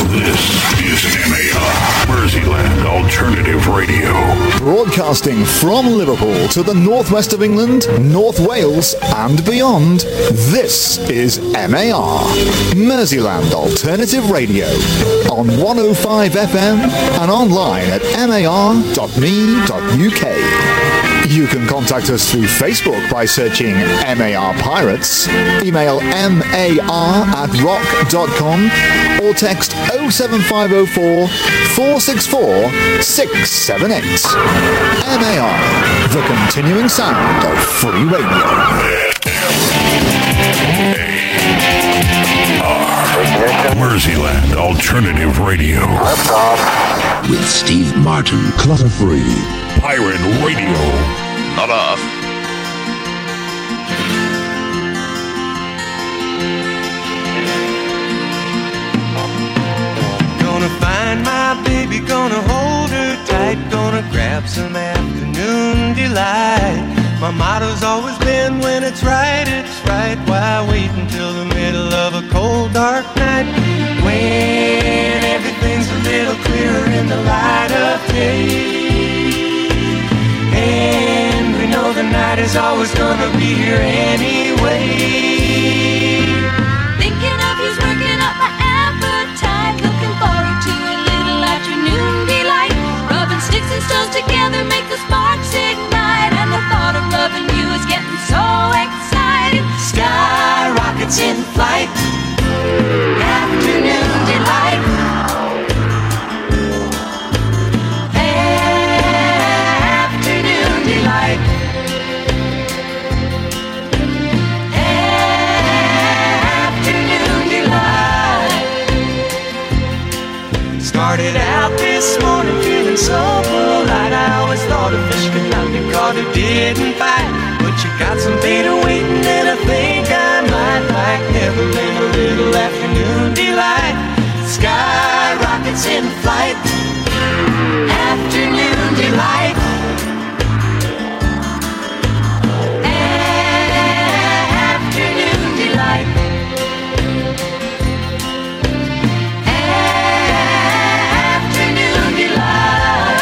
This is MAR, Merseyland Alternative Radio. Broadcasting from Liverpool to the northwest of England, North Wales and beyond, this is MAR, Merseyland Alternative Radio, on 105 FM and online at mar.me.uk. You can contact us through Facebook by searching MAR Pirates, email mar@rock.com, or text 07504 464 678. MAR, the continuing sound of free radio. Merseyland Alternative Radio. With Steve Martin. Clutter Free. Pirate Radio. Not off. Gonna find my baby, gonna hold her tight, gonna grab some afternoon delight. My motto's always been, when it's right, why wait until the middle of a cold dark night, when everything's a little clearer in the light of day, and we know the night is always gonna be here anyway. Thinking of you's working up my appetite, looking forward to a little afternoon delight, rubbing sticks and stones together make the sparks ignite, and the thought of loving you is getting so exciting. Sky rockets in flight, afternoon delight, afternoon delight, afternoon delight. Started out this morning feeling so polite, I always thought a fish could not be caught who didn't bite, but you got some beta waiting and I think I might like, never been a little afternoon delight. Sky rockets in flight, afternoon delight, afternoon delight, afternoon delight.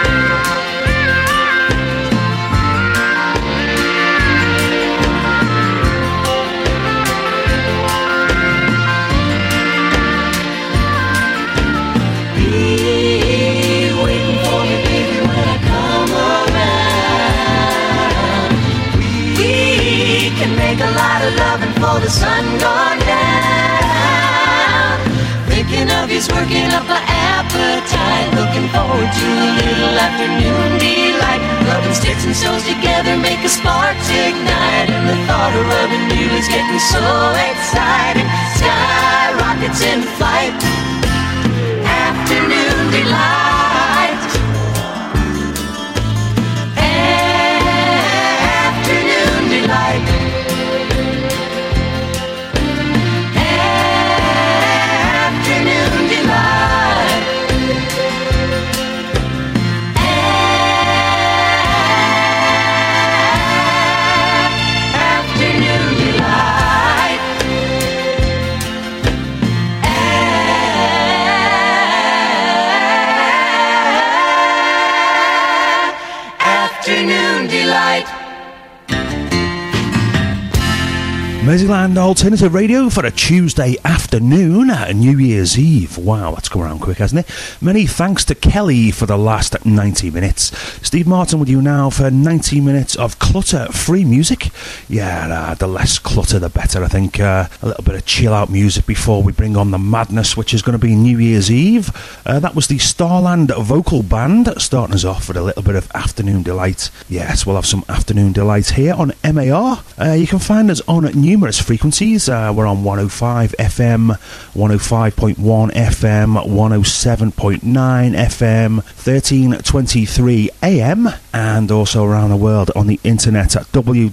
Be waiting for me, baby, when I come around. We can make a lot of loving before the sun gone down. Thinking of you's working up my appetite, looking forward to a little afternoon delight, rubbing sticks and stones together make a sparks ignite, and the thought of loving you is getting so exciting. Sky rockets in flight, afternoon delight, afternoon delight, afternoon delight, afternoon delight, afternoon delight. Merseyland Alternative Radio for a Tuesday afternoon, New Year's Eve. Wow, that's come around quick, hasn't it? Many thanks to Kelly for the last 90 minutes. Steve Martin with you now for 90 minutes of clutter-free music. Yeah, the less clutter, the better, I think. A little bit of chill-out music before we bring on the madness, which is going to be New Year's Eve. That was the Starland Vocal Band, starting us off with a little bit of Afternoon Delight. Yes, we'll have some Afternoon Delight here on MAR. You can find us on numerous frequencies. We're on 105 FM, 105.1 FM, 107.9 FM, 1323 AM, and also around the world on the internet at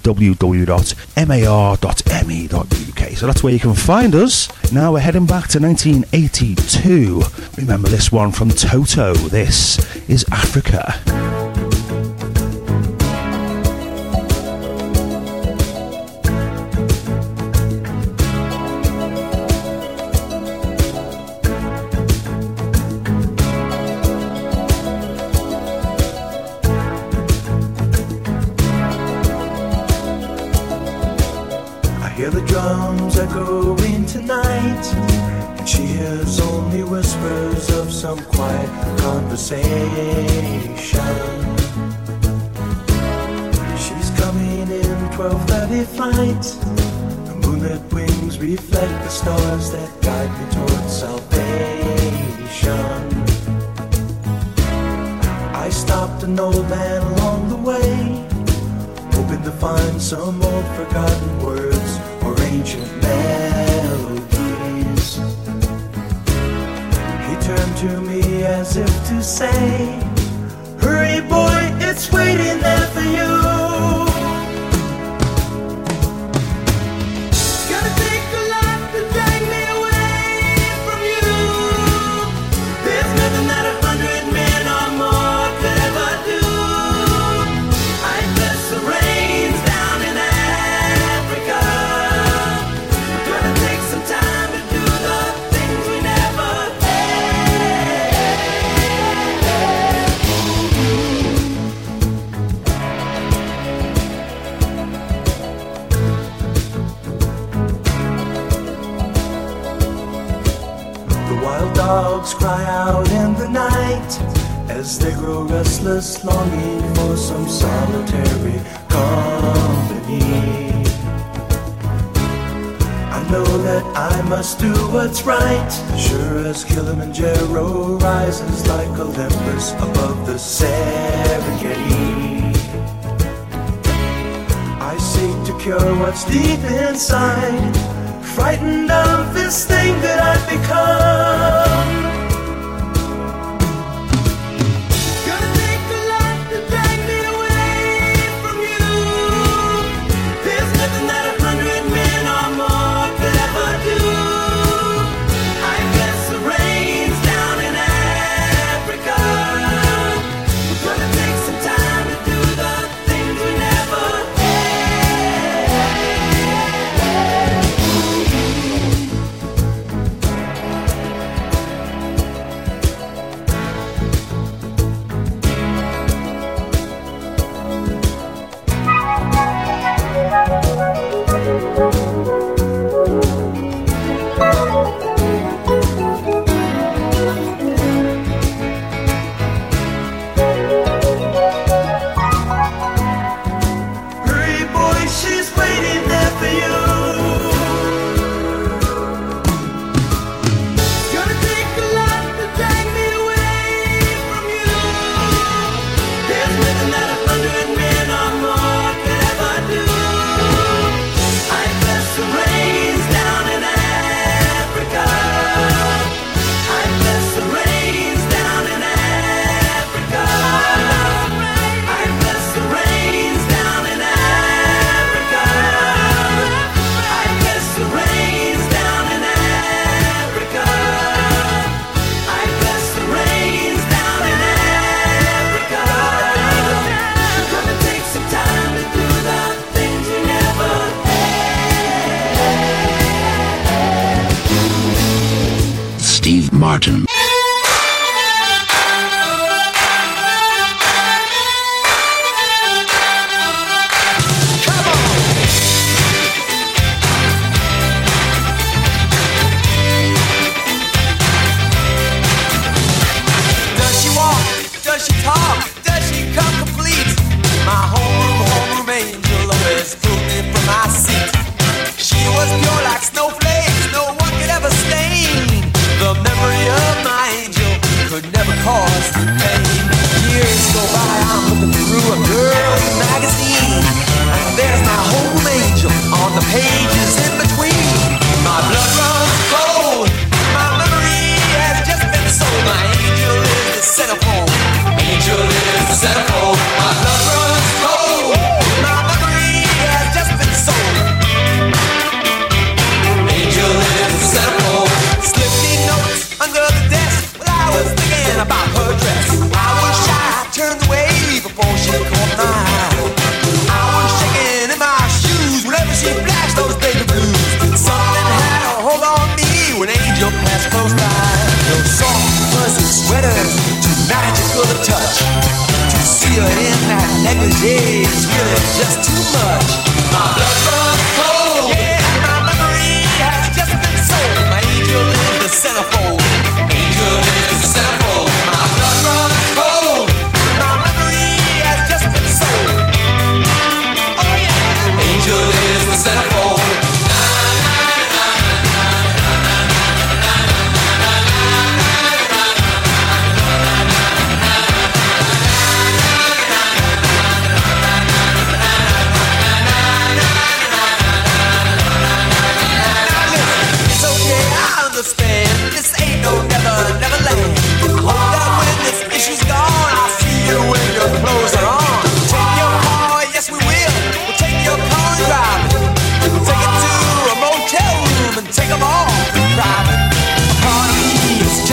www.mar.me.uk. So that's where you can find us. Now we're heading back to 1982. Remember this one from Toto. This is Africa. whispers, only whispers of some quiet conversation. She's coming in 12:30 flight. Her moonlit wings reflect the stars that guide me towards salvation. I stopped an old man along the way, hoping to find some old forgotten words or ancient melodies. He turned to me as if to say, hurry boy, it's waiting there for you. It's gonna take a lot to drag me away from you. There's nothing that 100 men or more could ever do. I bless the rains down in Africa. Gonna take some time to do the things we never The wild dogs cry out in the night as they grow restless, longing for some solitary company. I know that I must do what's right, sure as Kilimanjaro rises like Olympus above the Serengeti. I seek to cure what's deep inside, frightened of this thing that I've become. Gonna take a lot to drag me away from you. There's nothing that 100 men or more could ever do. I bless the rains down in Africa. Gonna take some time to do the things we never Hurry boy, she's waiting there for you. Gonna take a lot to drag me away from you. There's nothing that 100 men or more could ever do. I bless the rains down in Africa. I bless the rains down in Africa. I bless the rains down in Africa. I bless the rains down in Africa. I bless the rains down in Africa. Gonna take some time to do the things we never Steve Martin. Does she walk? Does she talk? Does she come complete? My homeroom angel always pulled me from my seat. She was pure like snowflakes, no one could ever stain. The memory of my angel could never cause pain. Years go by, I'm looking through a girl's magazine, and there's my home angel on the pages in between. My blood runs cold, my memory has just been sold. My angel is the centerfold, angel is the centerfold. My blood runs cold, my memory has just been sold. Angel is the centerfold. Slipped me notes under the desk while I was thinking about her dress. I was shy, turned away before she caught my eye. I was shaking in my shoes whenever she flashed those baby blues. Something had a hold on me when Angel passed close by. Those soft fuzzy sweaters, too magical to touch. To see her in that negligee is really just too much. My blood runs cold, yeah, my memory has just been sold. My angel is the centerfold.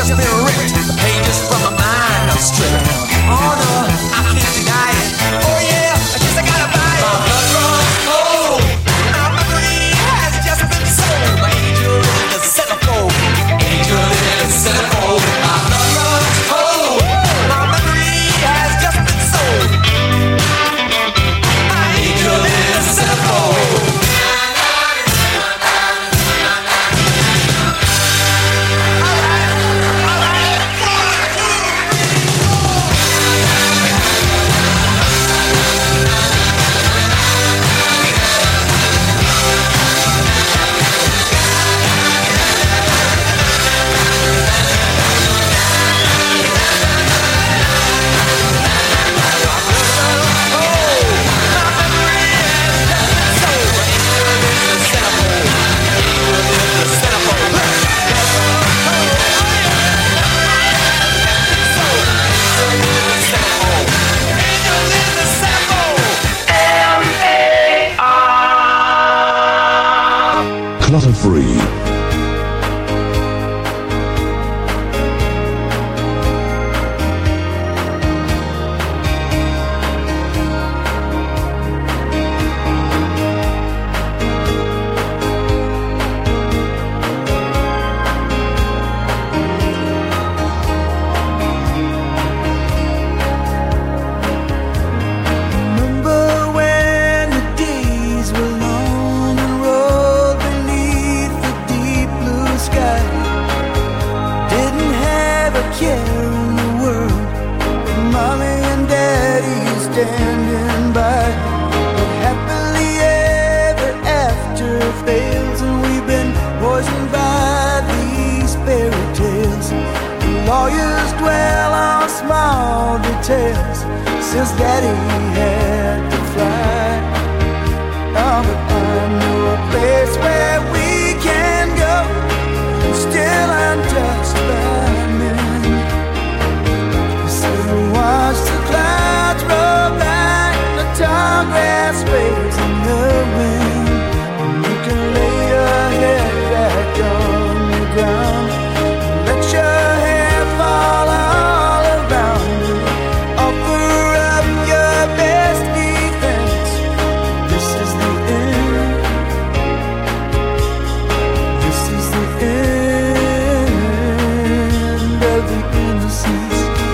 to be ripped. The pages from my mind are stripped. Oh no, I can't deny it. Oh yeah, I guess I gotta buy it. My blood runs cold. My memory has just been sold. My angel in the centerfold. Angel in the centerfold. My blood runs cold. My memory has just been sold. My angel in the centerfold. Clutter-free. Remember when the days were long and rolled beneath the deep blue sky? Didn't have a care in the world, with mommy and daddy standing by. But happily ever after fails, and we've been poisoned by these fairy tales. The lawyers dwell on small details, since daddy had to fly. Oh, but I know a place where we can go, still untouched by men. So watch the clouds roll by, the tall grass waves in the wind. You can lay your head back on the ground, let your hair fall all around you. Offer up your best defense. This is the end. This is the end of the innocence.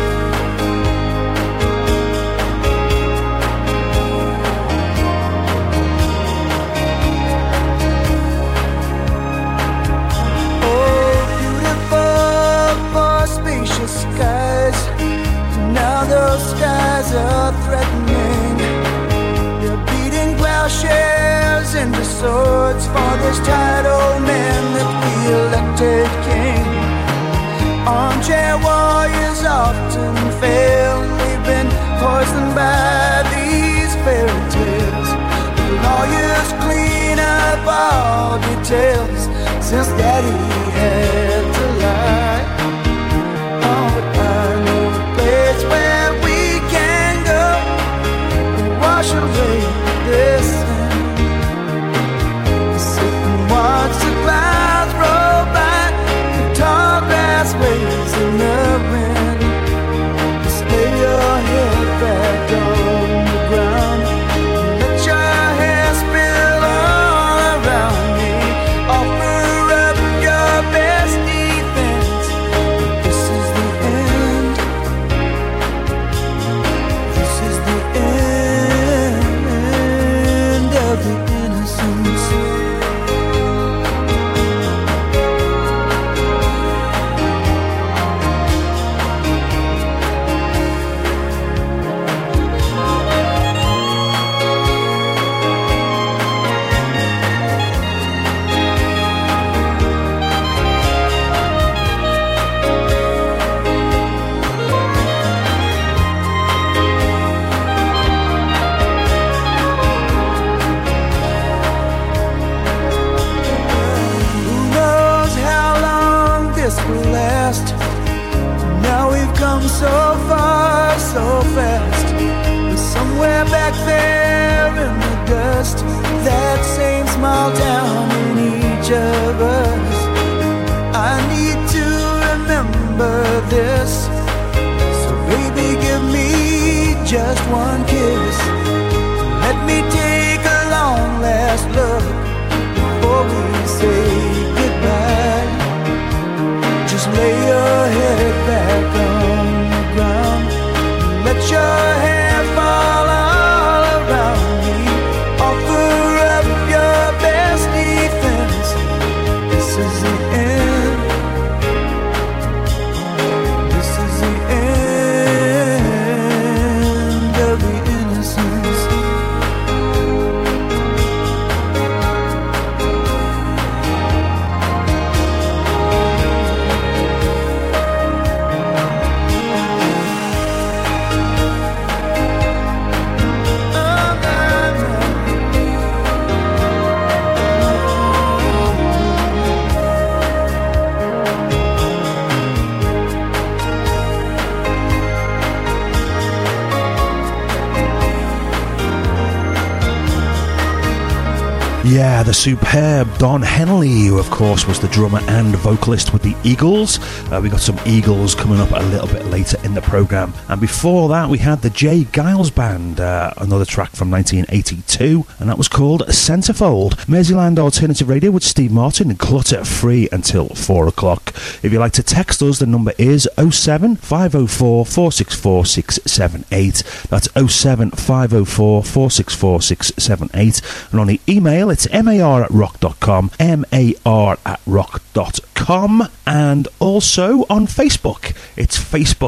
Oh, beautiful for spacious skies. Now those skies are threatening. They're beating plowshares into swords for this tired old man that we elected king. Armchair warriors often fail, and we've been poisoned by these fairy tales. The lawyers clean up all details, since daddy had to lie. Oh, but I know a place where we can go and wash away this sin. Sit and watch the clouds roll by, the tall grass waves in the wind. Just lay your head back on the ground, let your hair spill all around me. Offer up your this. So baby, give me just one kiss. Let me take a long last look before we say goodbye. Just lay your head back on the ground. Let your hair fall all around me. Offer up your best defense. This is the end. This is the end of the innocence. Yeah, the superb Don Henley, who of course was the drummer and vocalist with the Eagles. We got some Eagles coming up a little bit later in the programme. And before that we had the Jay Giles Band, another track from 1982, and that was called Centerfold. Merseyland Alternative Radio with Steve Martin, clutter free until 4 o'clock. If you'd like to text us, the number is 07 504 464 678. That's 07 504 464 678. And on the email, it's mar@rock.com, mar@rock.com, and also on Facebook, it's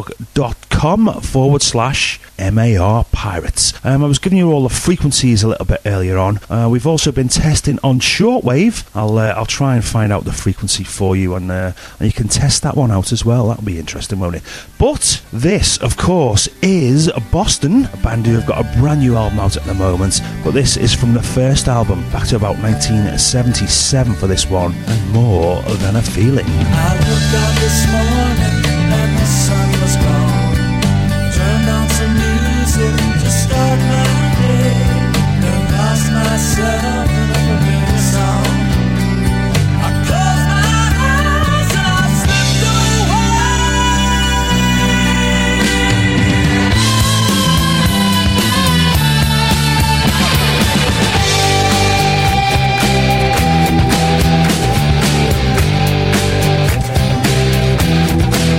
facebook.com/MAR Pirates. I was giving you all the frequencies a little bit earlier on. We've also been testing on shortwave. I'll try and find out the frequency for you, and you can test that one out as well. That'll be interesting, won't it? But this, of course, is Boston, a band who have got a brand new album out at the moment. But this is from the first album, back to about 1977 for this one, and More Than a Feeling. I woke up this morning and the sun was gone. Turned on some music to start my day. And lost myself in a familiar song. I closed my eyes and I slipped away.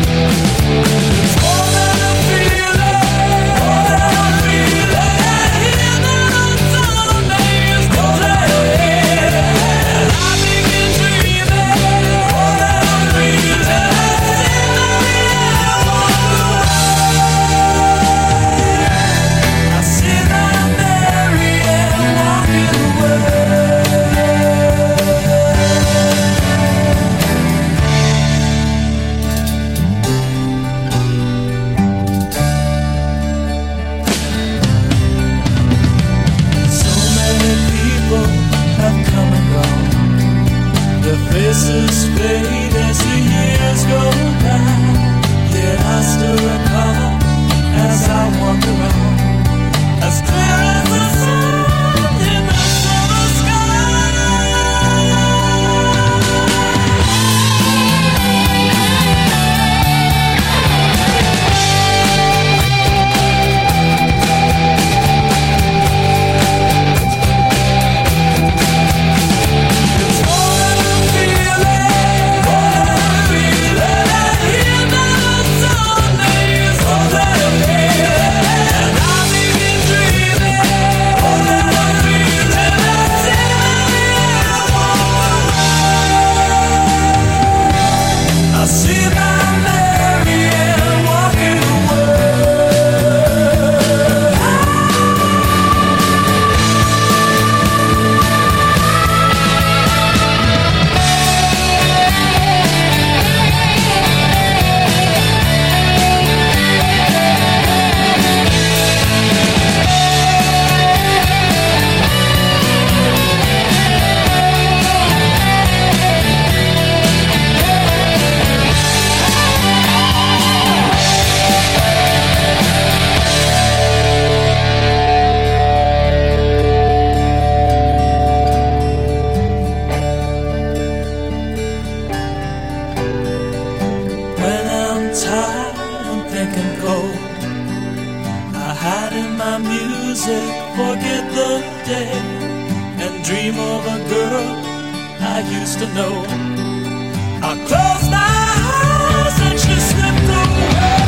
tired and thinking cold. I hide in my music, forget the day, and dream of a girl I used to know. I close my eyes and she slipped away.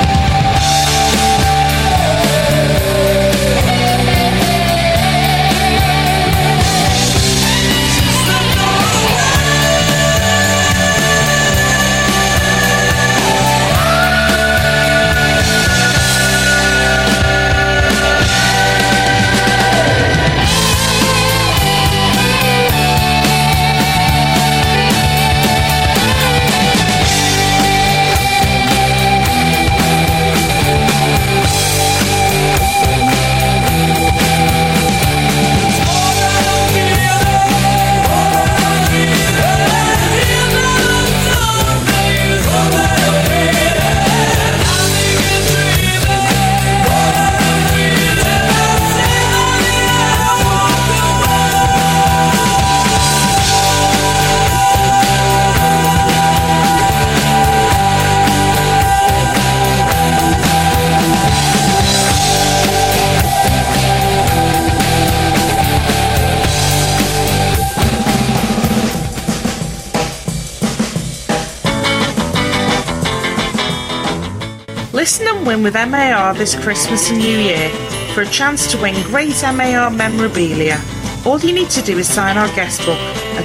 Listen and win with MAR this Christmas and New Year for a chance to win great MAR memorabilia. All you need to do is sign our guest book at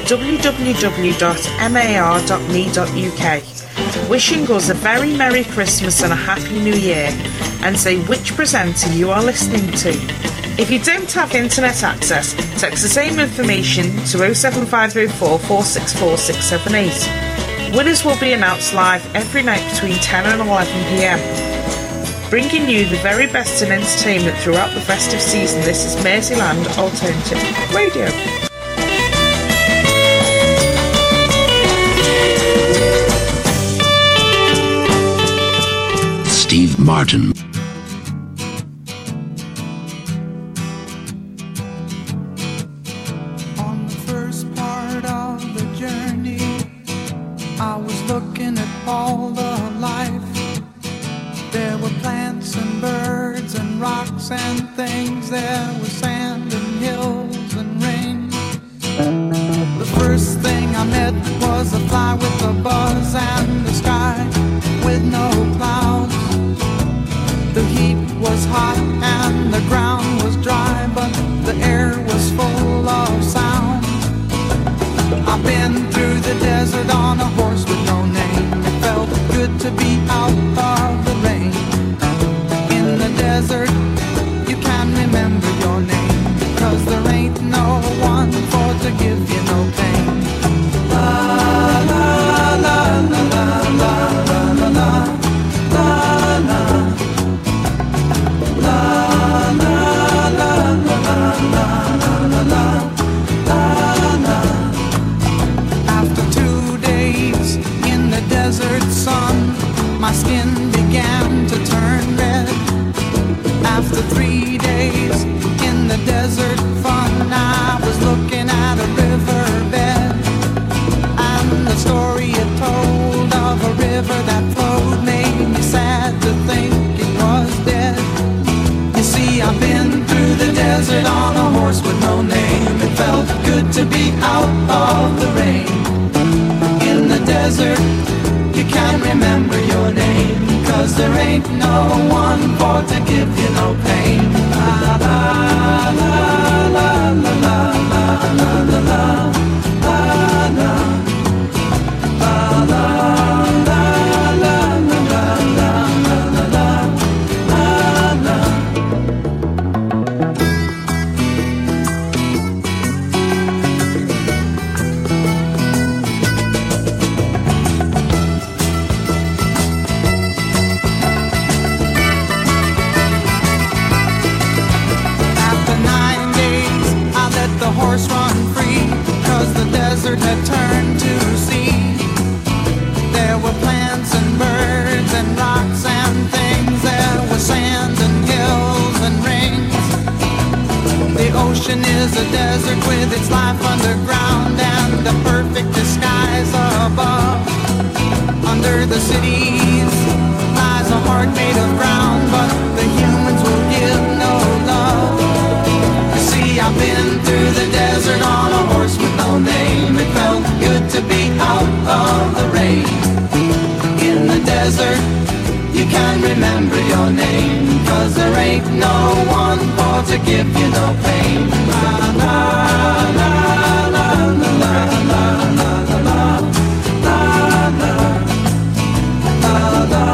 www.mar.me.uk. Wishing us a very Merry Christmas and a Happy New Year, and say which presenter you are listening to. If you don't have internet access, text the same information to 07504 464 678. Winners will be announced live every night between 10 and 11 p.m. Bringing you the very best in entertainment throughout the festive season, this is Merseyland Alternative Radio. Steve Martin. On the first part of the journey, I was looking at all the life. There were plants and birds and rocks and things. There was sand and hills and rain. The first thing I met was a fly with a buzz and the sky with no clouds. The heat was hot and the ground was dry, but the air was full of sound. I've been through the desert on a horse with no name. It felt good to be out of the rain. In the desert, you can remember your name, 'cause there ain't no one for to give you no pain. La la la la la la la la la la la la la la la la la. After 2 days in the desert sun, my skin began to turn red. After 3 days in the desert fun, I was looking at a riverbed, and the story it told of a river that flowed made me sad to think it was dead. You see, I've been through the desert on a horse with no name. It felt good to be out of the rain. In the desert, you can't remember your name, 'cause there ain't no one for to give you no pain. La la la la la la la la la la la la la la la la la la. After 9 days, I let the horse run free, 'cause the desert had turned to sea. There were plants and birds and rocks and things. There was sand and hills and rings. The ocean is a desert with its life underground and the perfect disguise above. Under the cities, heart made of ground, but the humans will give no love. You see, I've been through the desert on a horse with no name. It felt good to be out of the rain. In the desert, you can remember your name, 'cause there ain't no one for to give you no pain. La la la la la la la la la la la la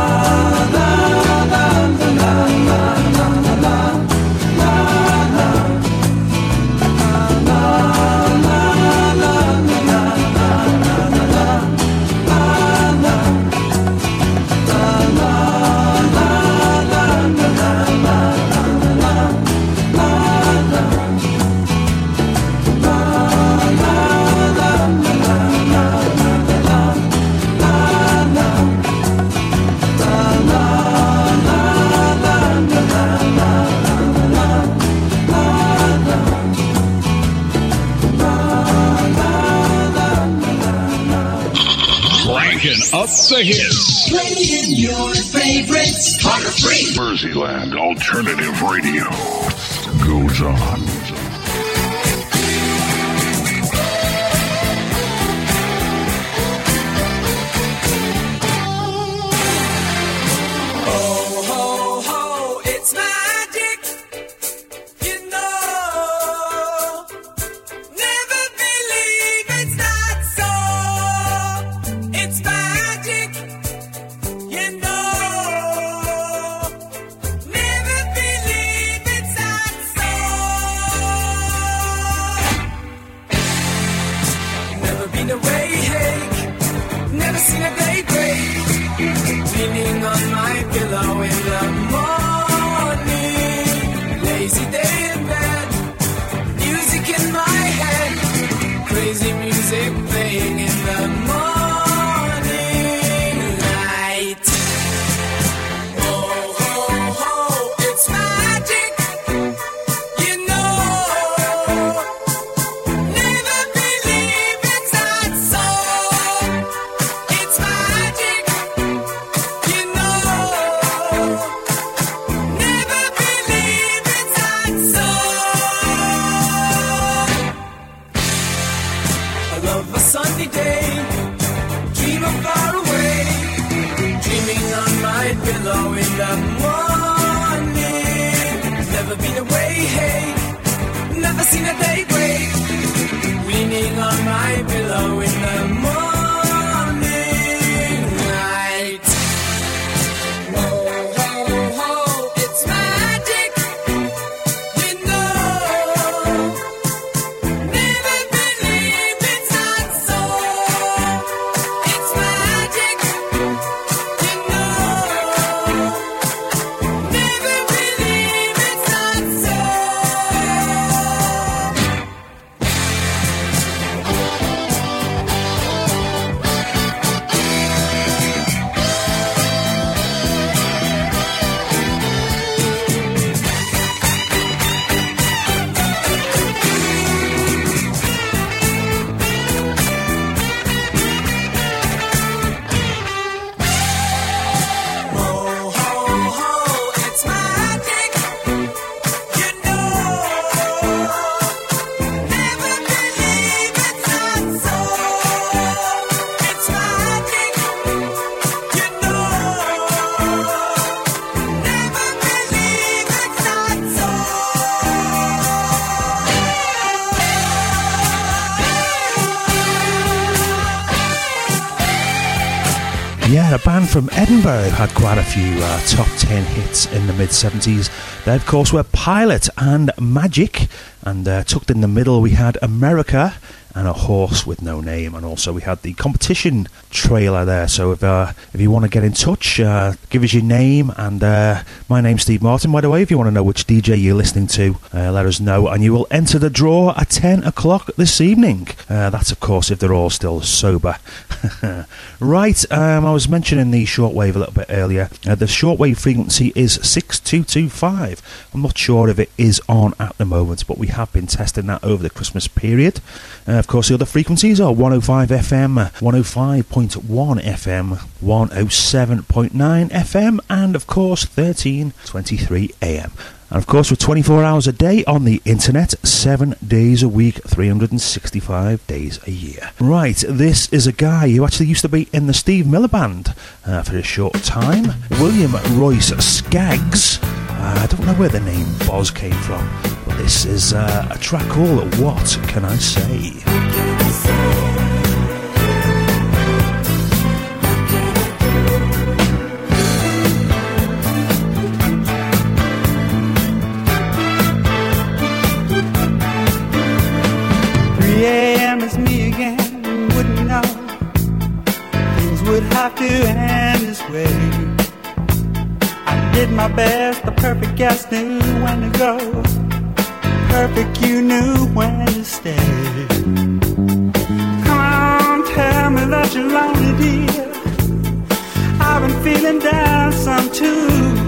Up the hits. Playing your favorites. Clutter free. Merseyland Alternative Radio goes on. Yeah, a band from Edinburgh had quite a few top 10 hits in the mid-70s. They, of course, were Pilot and Magic. And tucked in the middle, we had America and A Horse with No Name. And also we had the competition trailer there. So if you want to get in touch, give us your name. And my name's Steve Martin, by the way. If you want to know which DJ you're listening to, let us know. And you will enter the draw at 10 o'clock this evening. That's, of course, if they're all still sober. Right, I was mentioning the shortwave a little bit earlier. The shortwave frequency is 6225. I'm not sure if it is on at the moment, but we have been testing that over the Christmas period. Of course, the other frequencies are 105 FM, 105.1 FM, 107.9 FM, and of course 1323 AM. And of course, we're 24 hours a day on the internet, 7 days a week, 365 days a year. Right, this is a guy who actually used to be in the Steve Miller Band for a short time. William Royce Skaggs. I don't know where the name Boz came from, but this is a track called What Can I Say? 3 a.m. is me again, wouldn't know things would have to end this way. I did my best, the perfect guest knew when to go, perfect you knew when to stay. Come on, tell me that you're lonely, dear. I've been feeling down some too.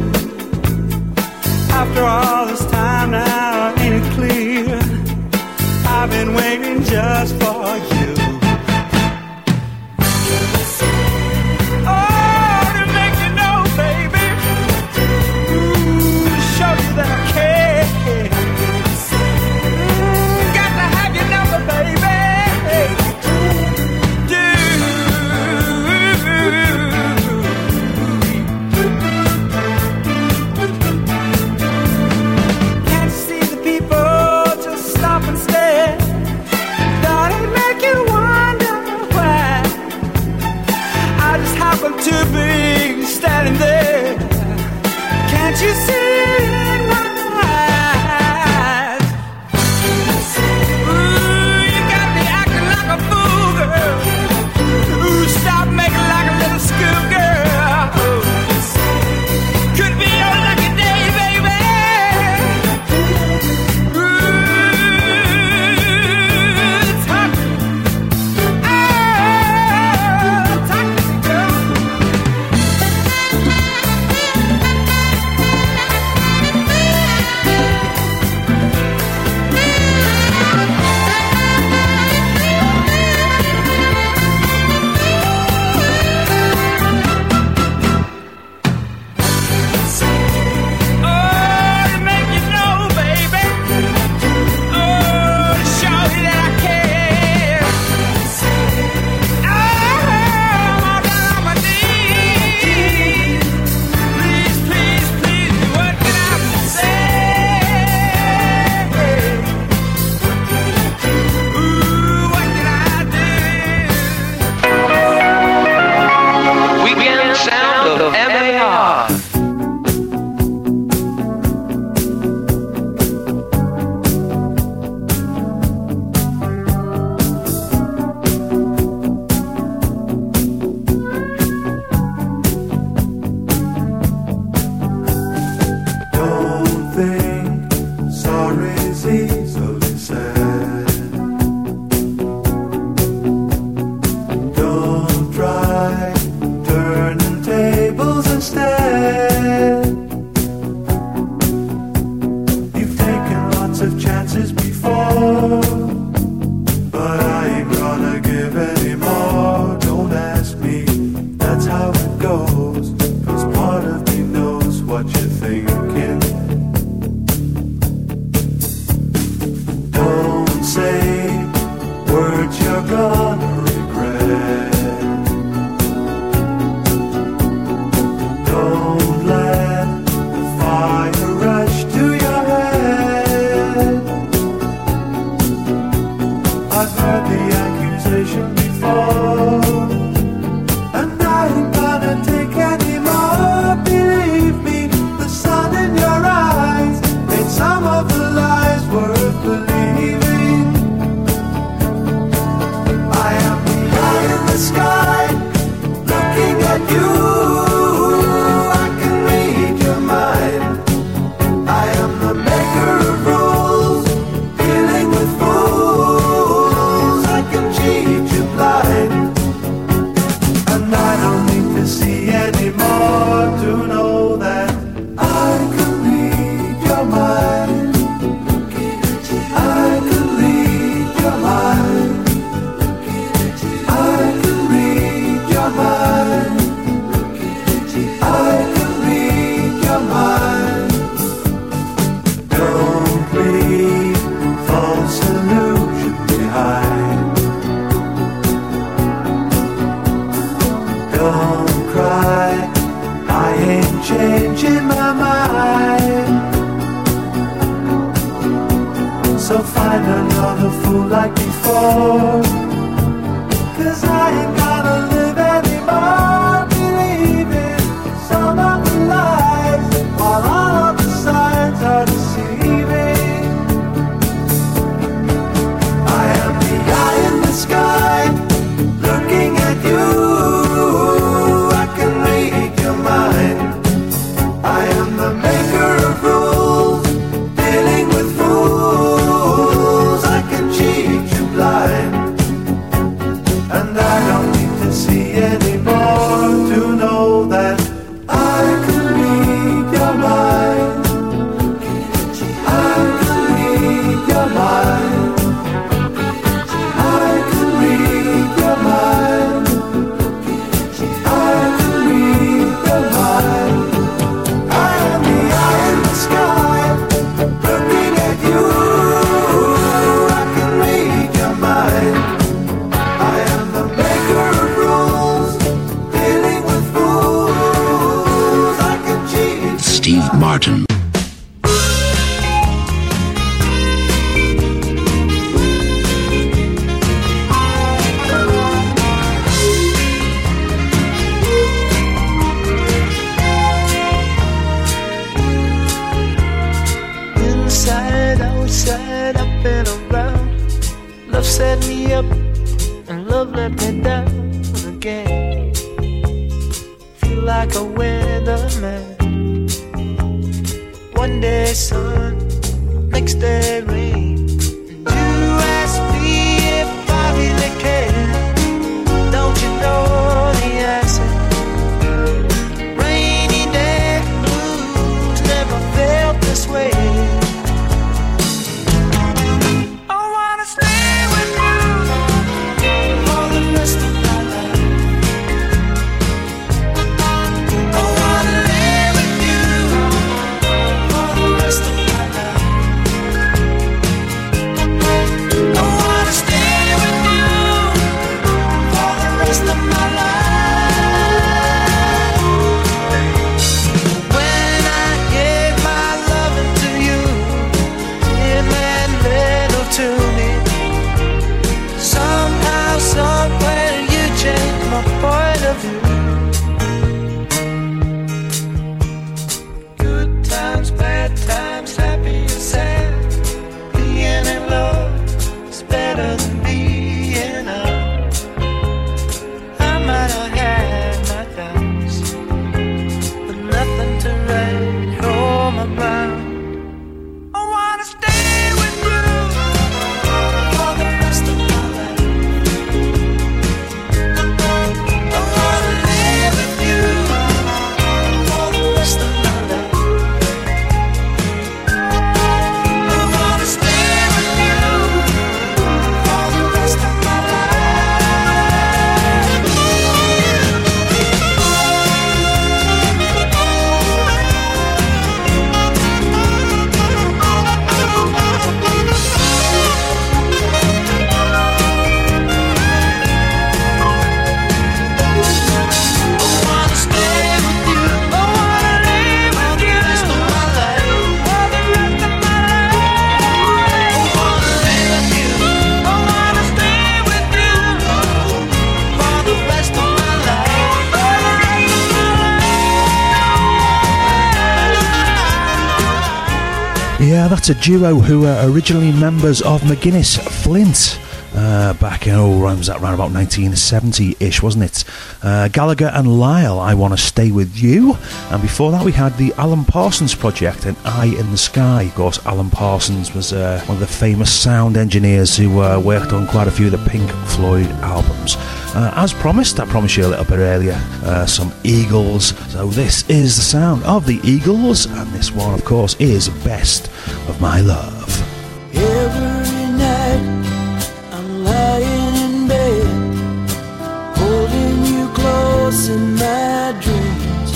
After all this time now, ain't it clear? I've been waiting just for you. Oh, to make you know, baby. To show you that I care. Got to have your number, baby. Can't you see the people just stop and stare? Don't it make you I ain't changing my mind. So find another fool like before, 'cause I ain't gonna live anymore believing some of the lies, while all of the signs are deceiving. I am the eye in the sky, looking at you. I can read your mind. I am the maker of rules, dealing with fools. I can cheat you blind, and I don't need to see anymore to know that I can read your mind. I can read your mind. I can read your mind. I can read your mind. I am the eye in the sky, looking at you. I can read your mind. I am the maker of rules, dealing with fools. I can cheat. Steve Martin. Inside, outside, up and around. Love set me up and love let me down again. Feel like a weatherman. One day sun, next day rain. And you ask me if I really care. Don't you know the answer? Rainy day blues never felt this way. I wanna stay with you for the rest of my life. I wanna live with you for the rest of my life. I wanna stay with you for the rest of my life. When I gave my loving to you, it meant little to me. Somehow, somewhere, you changed my point of view. Good times, bad times, happy and sad. Being in love is better than being up. I might have had my doubts, but nothing to write home about. I wanna stay with you for the rest of my life. I wanna live with you for the rest of my life. I wanna stay with you for the rest of my Yeah, that's a duo who were originally members of McGuinness Flint. Back in, around about 1970-ish, wasn't it? Gallagher and Lyle, I Want to Stay With You. And before that we had the Alan Parsons Project and Eye in the Sky. Of course, Alan Parsons was one of the famous sound engineers who worked on quite a few of the Pink Floyd albums. As promised, I promised you a little bit earlier, some Eagles. So this is the sound of the Eagles, and this one, of course, is Best of My Love. Every night I'm lying in bed, holding you close in my dreams,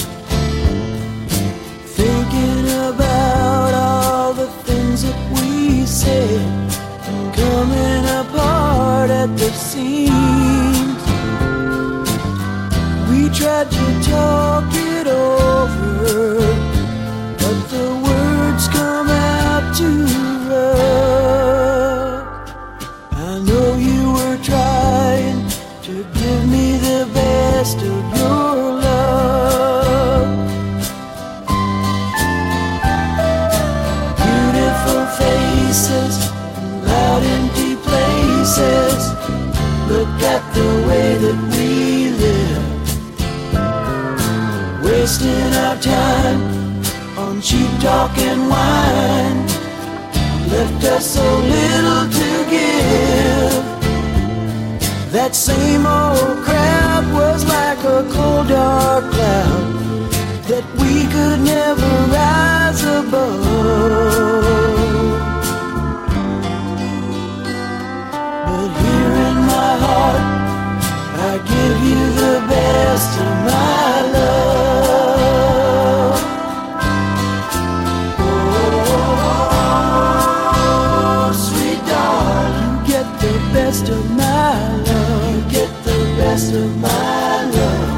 thinking about all the things that we said, and coming apart at the seams. We tried to talk it over, Look at the way that we live, wasting our time on cheap talk and wine. Left us so little to give. That same old crowd was like a cold dark cloud that we could never rise above. But here in my heart, I give you the best of my love. Oh, sweet darling, you get the best of my love. You get the best of my love.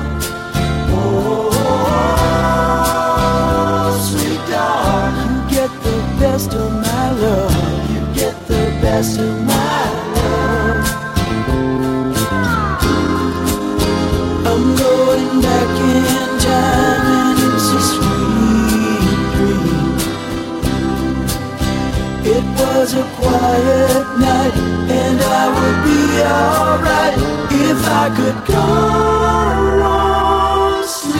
Oh, sweet darling, you get the best of my love. You get the best of my love. I'm going back in time and it's a sweet dream. It was a quiet night and I would be alright if I could go on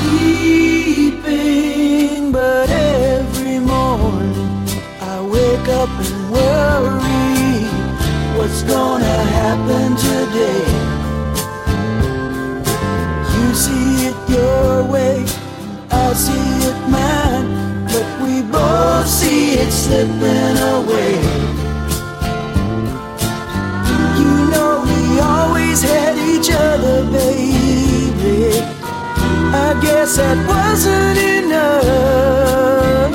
sleeping. But every morning I wake up and worry what's gonna happen today. You see it your way, I see it mine, but we both see it slipping away. You know we always had each other, baby. I guess that wasn't enough.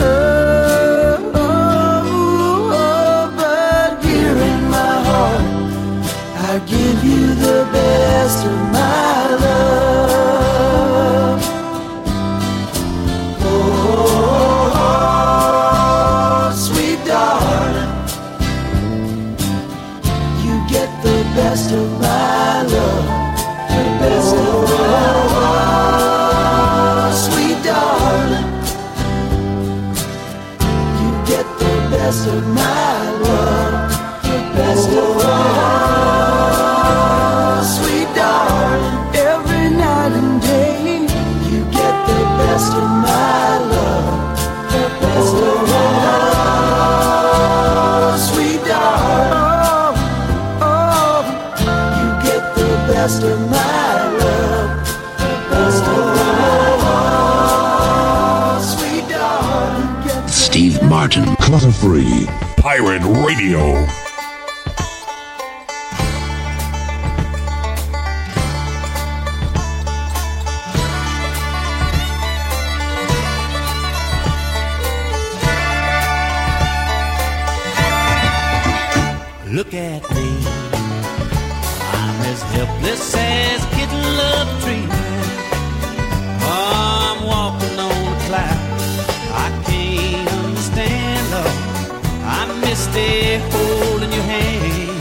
But here in my heart, I give you the best of my love. Oh, sweet darling, you get the best of my love. The best of my love. Sweet darling, you get the best of my love. The best of my love. Sweet darling, every night and day, you get the best of my love. The best of my love. Sweet darling, oh, you get the best of my love. The best of my love. Sweet darling, get the Steve Martin. Clutter-free Pirate Radio. Look at me, I'm as helpless as kitten love dreaming. I'm walking on a cloud, I can't understand love. I missed a hole in your hand.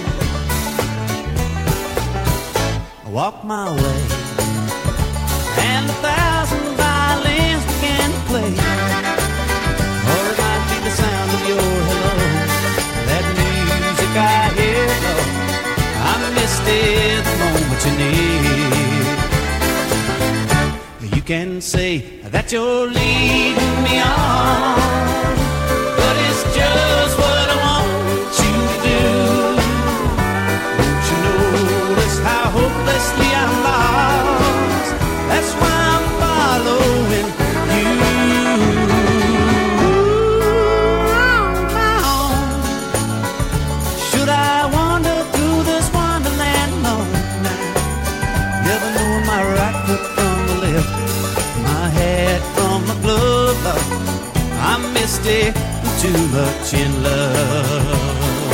I walked my way, and 1,000 violins began to play. Or it might be the sound of your hello, that music I hear, love. I missed it the moment you need. You can say that you're leading me on, but it's just what I want you to do. Don't you notice how hopelessly I'm lost? That's why I'm following you. Should I wander through this wonderland alone now? Never knowing my right foot from the left, my hat from my glove. I missed it too much in love.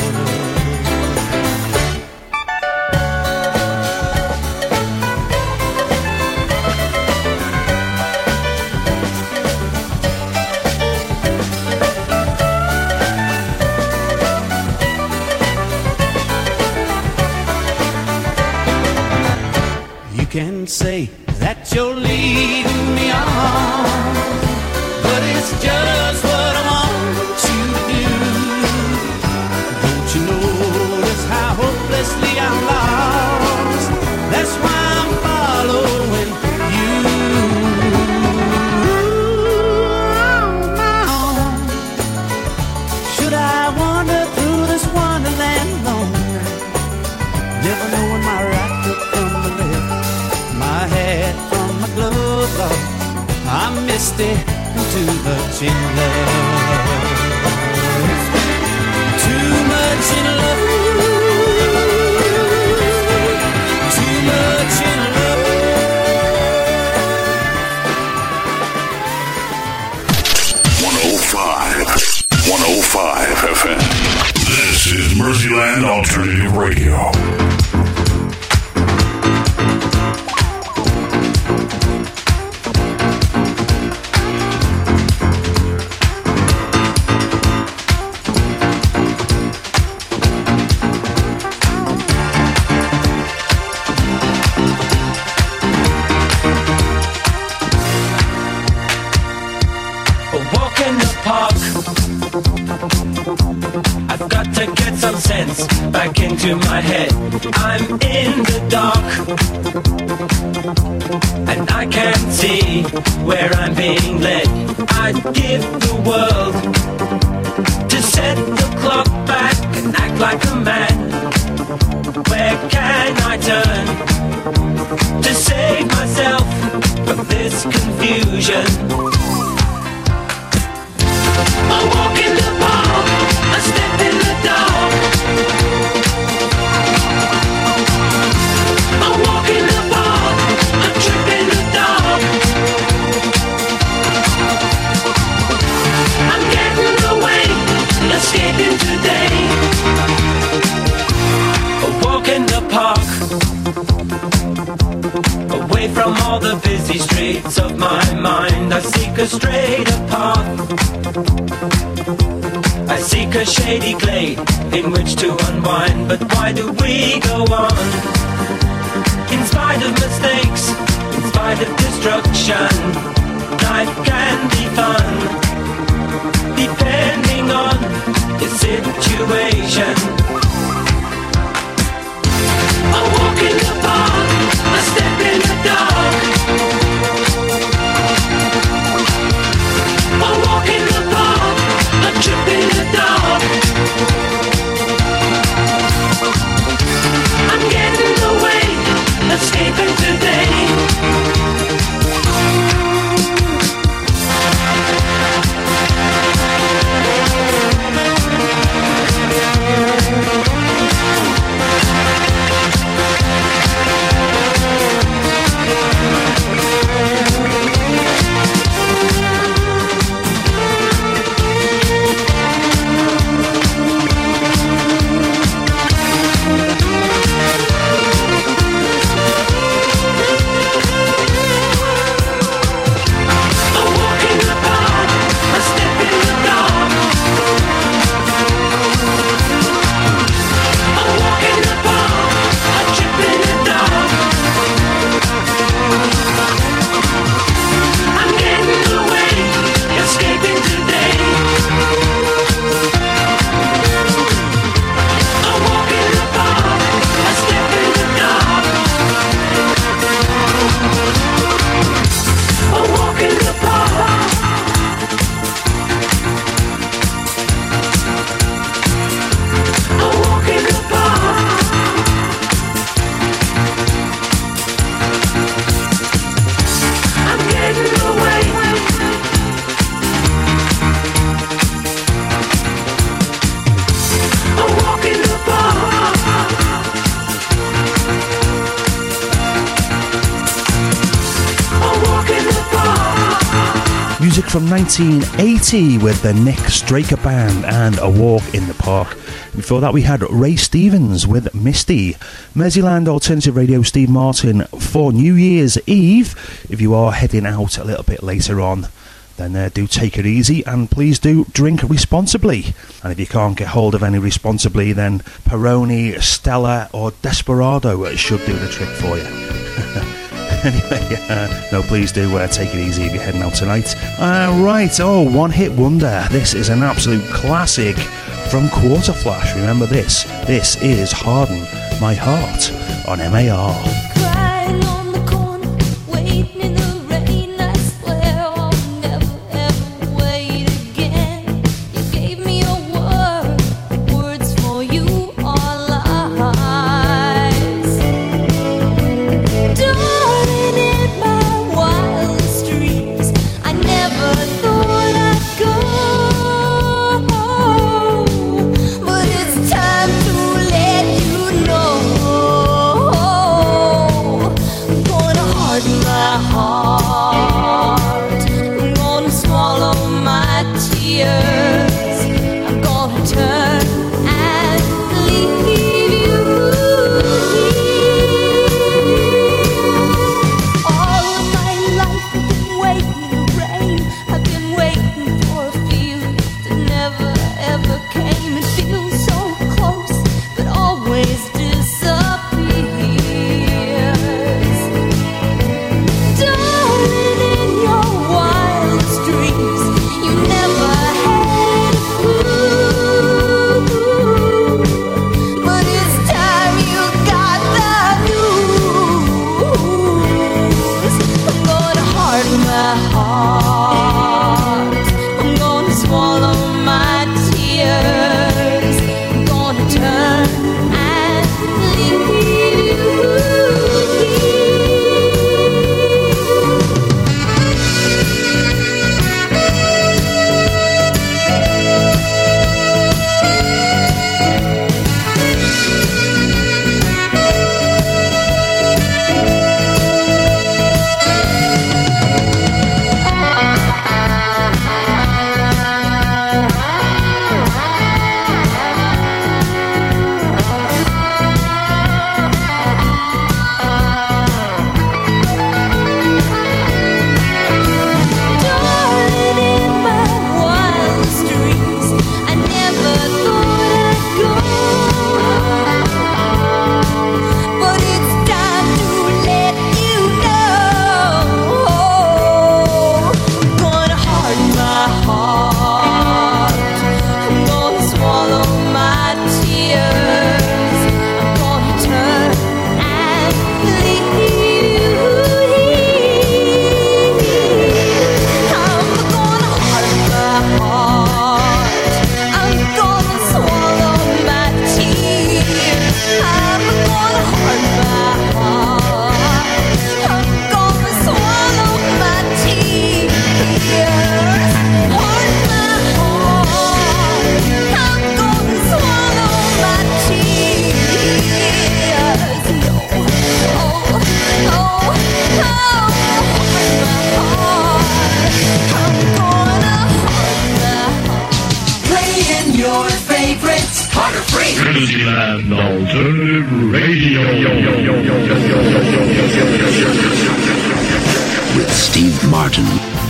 You can say that you're leading me on, but it's just what I want you to do. Don't you notice how hopelessly I'm lost? too much in love. Too much in love. Too much in love. 105 FM. This is Merseyland Alternative Radio. Back into my head, I'm in the dark, and I can't see where I'm being led. I'd give the world to set the clock back and act like a man. Where can I turn to save myself from this confusion? I walk in the park, I step in the dark. I walk in the park, I trip in the dark. I'm getting away, escaping today. I walk in the park, away from all the busy streets of my mind. I seek a straighter path, I seek a shady glade in which to unwind. But why do we go on? In spite of mistakes, in spite of destruction, life can be fun, depending on the situation. I walk in the park, I step in the dark. I walk in the park, I trip in the dark. I'm getting away, escaping today. Music from 1980 with the Nick Straker Band and A Walk in the Park. Before that we had Ray Stevens with Misty. Merseyland Alternative Radio, Steve Martin for New Year's Eve. If you are heading out a little bit later on, then do take it easy and please do drink responsibly. And if you can't get hold of any responsibly, then Peroni, Stella or Desperado should do the trick for you. Anyway, no, please do take it easy if you're heading out tonight. Right, one hit wonder. This is an absolute classic from Quarterflash. Remember this? This is Harden My Heart on MAR. Crying on the corner, waiting in the rain. I swear I'll never ever wait again. You gave me your word, words for you are lies. Darling, in my wildest dreams, I never thought tears. I'm gonna turn and leave you here. All of my life I've been waiting in the rain. I've been waiting for a feeling that never ever came. It feels so close, but always disappears. Darling, in your wildest dreams, you never had a clue. But it's time you got the news. I'm gonna harden my heart. I'm gonna swallow my tears. I'm gonna turn and leave you here. Darling, in my wildest dreams, I never thought I'd go. But it's time to let you know. I'm gonna harden my heart. I'm gonna swallow my tears. I'm gonna turn and leave you here. I'm gonna harden my heart. I'm gonna swallow my tears. I'm gonna harden my heart. I'm gonna swallow my tears. Harden my heart. I'm gonna swallow my tears. No, harden my heart. I'm gonna harden my heart. Playing your favorites. Harder free. Mercyland Alternative Radio. With Steve Martin.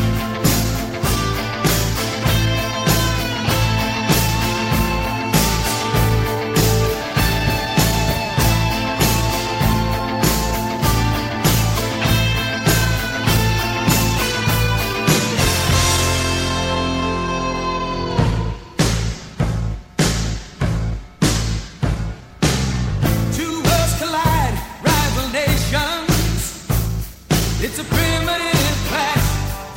Two worlds collide, rival nations. It's a primitive clash.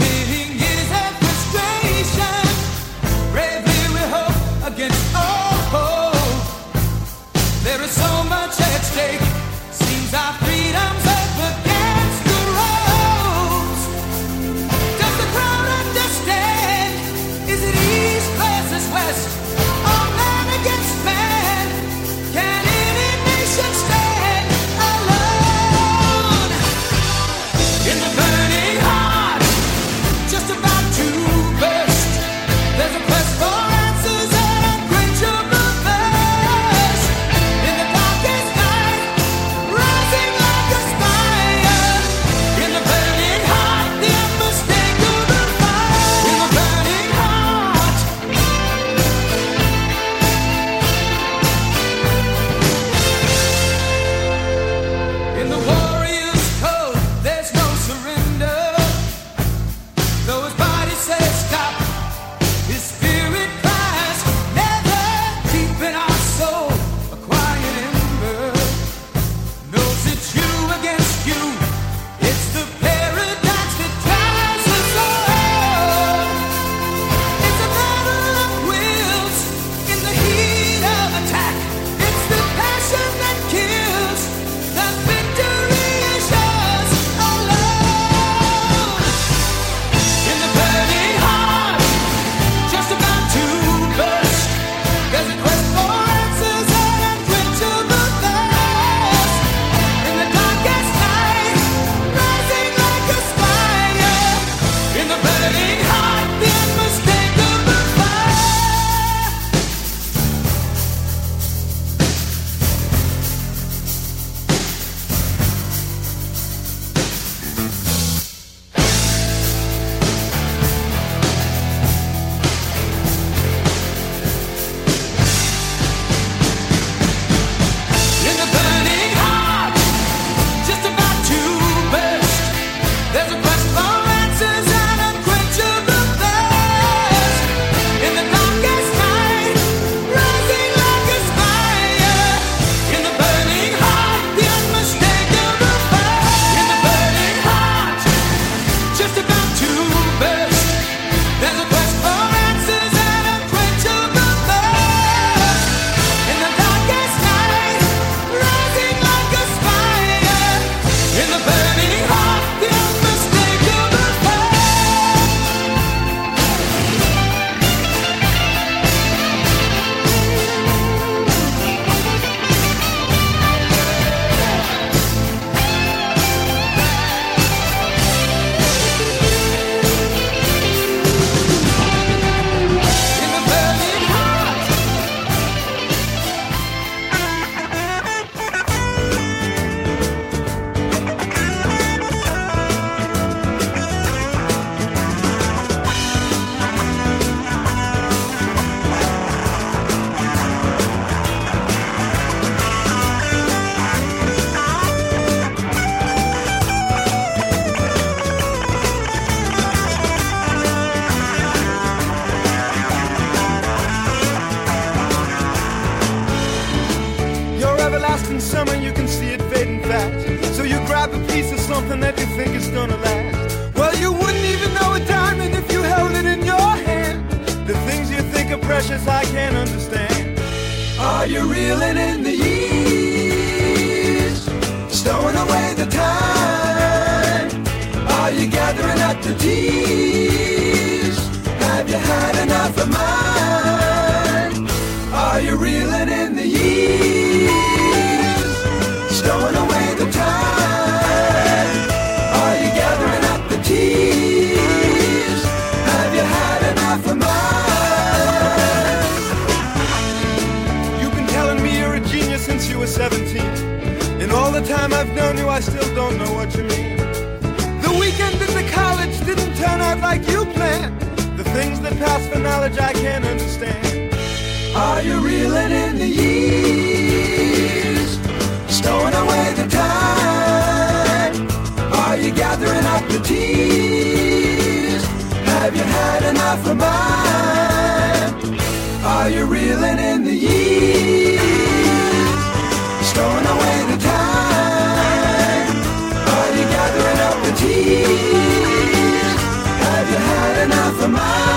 summer, you can see it fading fast. So you grab a piece of something that you think is gonna last. Well, you wouldn't even know a diamond if you held it in your hand. The things you think are precious, I can't understand. Are you reeling in the years, stowing away the time? Are you gathering up the tears? Have you had enough of mine? Are you reeling in the years, stowing away the time? Are you gathering up the tears? Have you had enough of mine? You've been telling me you're a genius since you were 17. And all the time I've known you, I still don't know what you mean. The weekend in the college didn't turn out like you planned. The things that pass for knowledge I can't understand. Are you reeling in the years, stowing away the time? Are you gathering up the tears? Have you had enough of mine? Are you reeling in the years, stowing away the time? Are you gathering up the tears? Have you had enough of mine?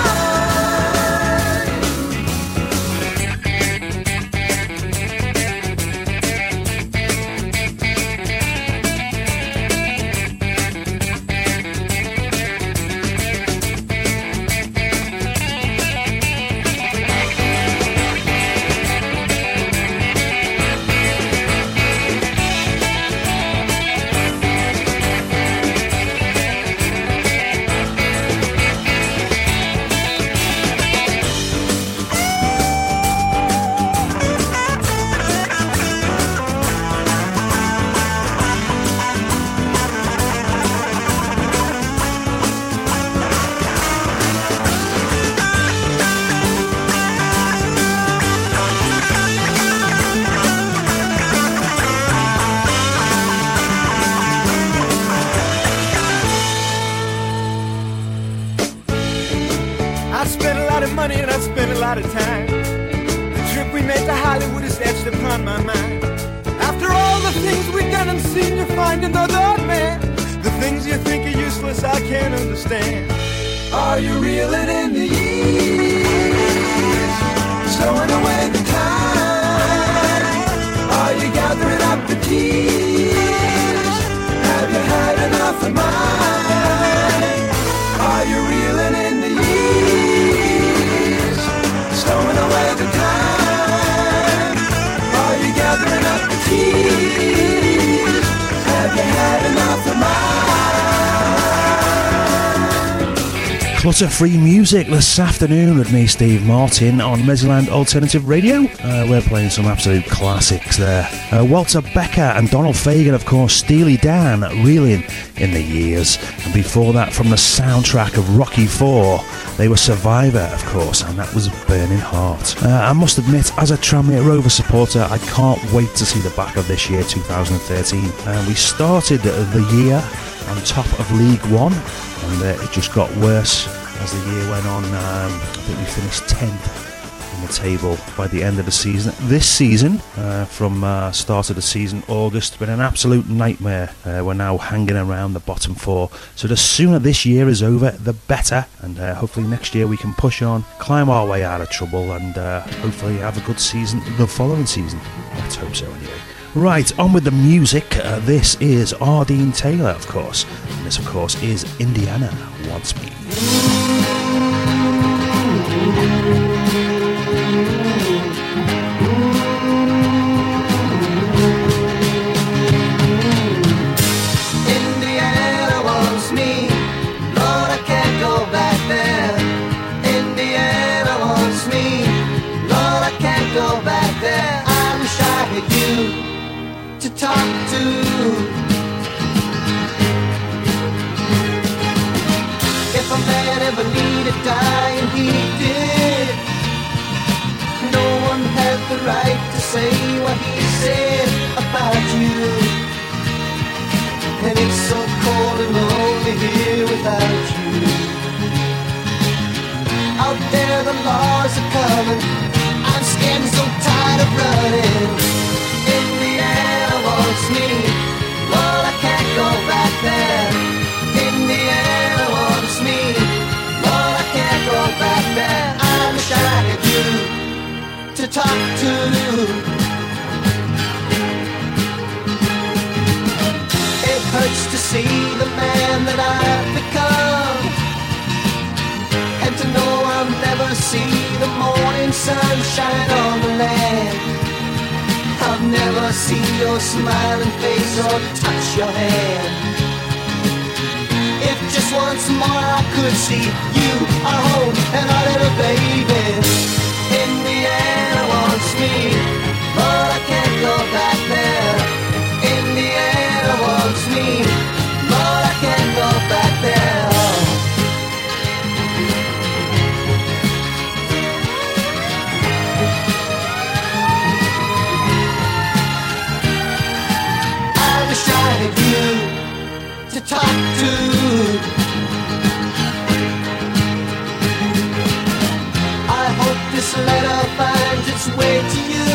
Of time. The trip we made to Hollywood is etched upon my mind. After all the things we've done and seen, you find another man. The things you think are useless, I can't understand. Are you reeling in the years, stowing away the time? Are you gathering up the tears? Have you had enough of mine? Are you reeling in the years, stowing away the time? Are you gathering up the tears? Have you had enough of mine? Clutter-free music this afternoon with me, Steve Martin, on Merseyland Alternative Radio. We're playing some absolute classics there. Walter Becker and Donald Fagen, of course, Steely Dan, Reeling in the Years. And before that, from the soundtrack of Rocky IV, they were Survivor, of course, and that was Burning Heart. I must admit, as a Tranmere Rover supporter, I can't wait to see the back of this year, 2013. We started the year on top of League One, and it just got worse as the year went on. I think we finished 10th in the table by the end of the season. This season, from start of the season, August, been an absolute nightmare. We're now hanging around the bottom four. So the sooner this year is over, the better. And hopefully next year we can push on, climb our way out of trouble, and hopefully have a good season the following season. Let's hope so anyway. Right, on with the music. This is Ardeen Taylor, of course. And this, of course, is Indiana Wants Me. Indiana wants me, Lord, I can't go back there. Indiana wants me, Lord, I can't go back there. I wish I had you to talk to. If a man ever needed dying, he did. No one had the right to say what he said about you. And it's so cold and lonely here without you. Out there the laws are coming, I'm scared and so tired of running. Indiana to talk to. It hurts to see the man that I've become, and to know I'll never see the morning sun shine on the land. I'll never see your smiling face or touch your hand. If just once more I could see you, our home, and our little baby. Indiana wants me, but I can't go back there. Indiana wants me, but I can't go back there. I wish I had you to talk to. I hope this letter finds its way to you.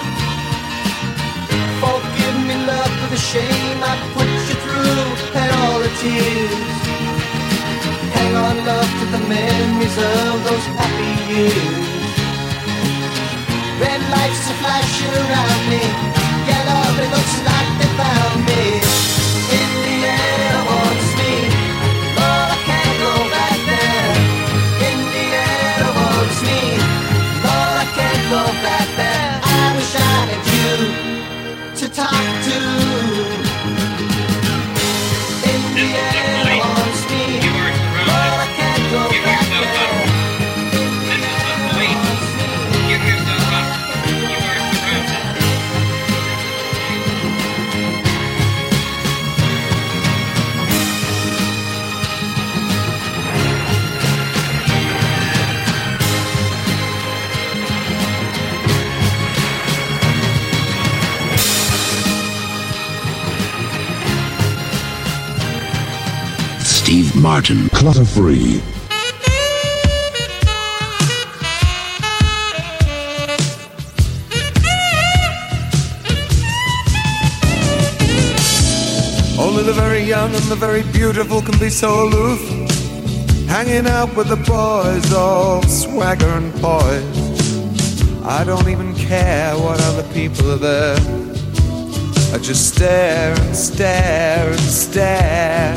Forgive me, love, for the shame I put you through and all the tears. Hang on, love, to the memories of those happy years. Red lights are flashing around me. Yeah, love, it looks like they found me. Indiana wants me, but I can't go back there. Indiana wants me, but I can't go back there. I wish I had you to talk to. Indiana wants me, but I can't go back there. Indiana wants me. Give yourself up. You are surrounded. Steve Martin. Clutter free. Only the very young and the very beautiful can be so aloof, hanging out with the boys, all swagger and poise. I don't even care what other people are there. I just stare and stare and stare.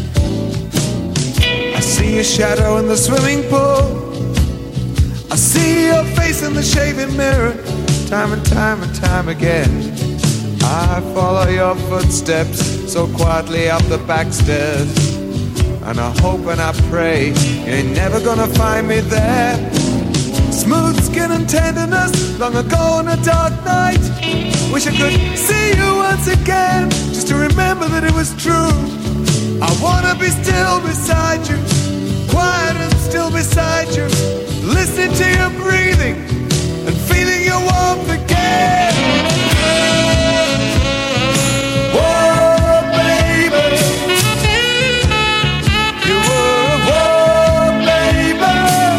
I see your shadow in the swimming pool. I see your face in the shaving mirror, time and time and time again. I follow your footsteps so quietly up the back stairs, and I hope and I pray you ain't never gonna find me there. Smooth skin and tenderness, long ago on a dark night. Wish I could see you once again, just to remember that it was true. I wanna be still beside you, quiet and still beside you, listening to your breathing and feeling your warmth again. Whoa, baby, you were a whoa, baby.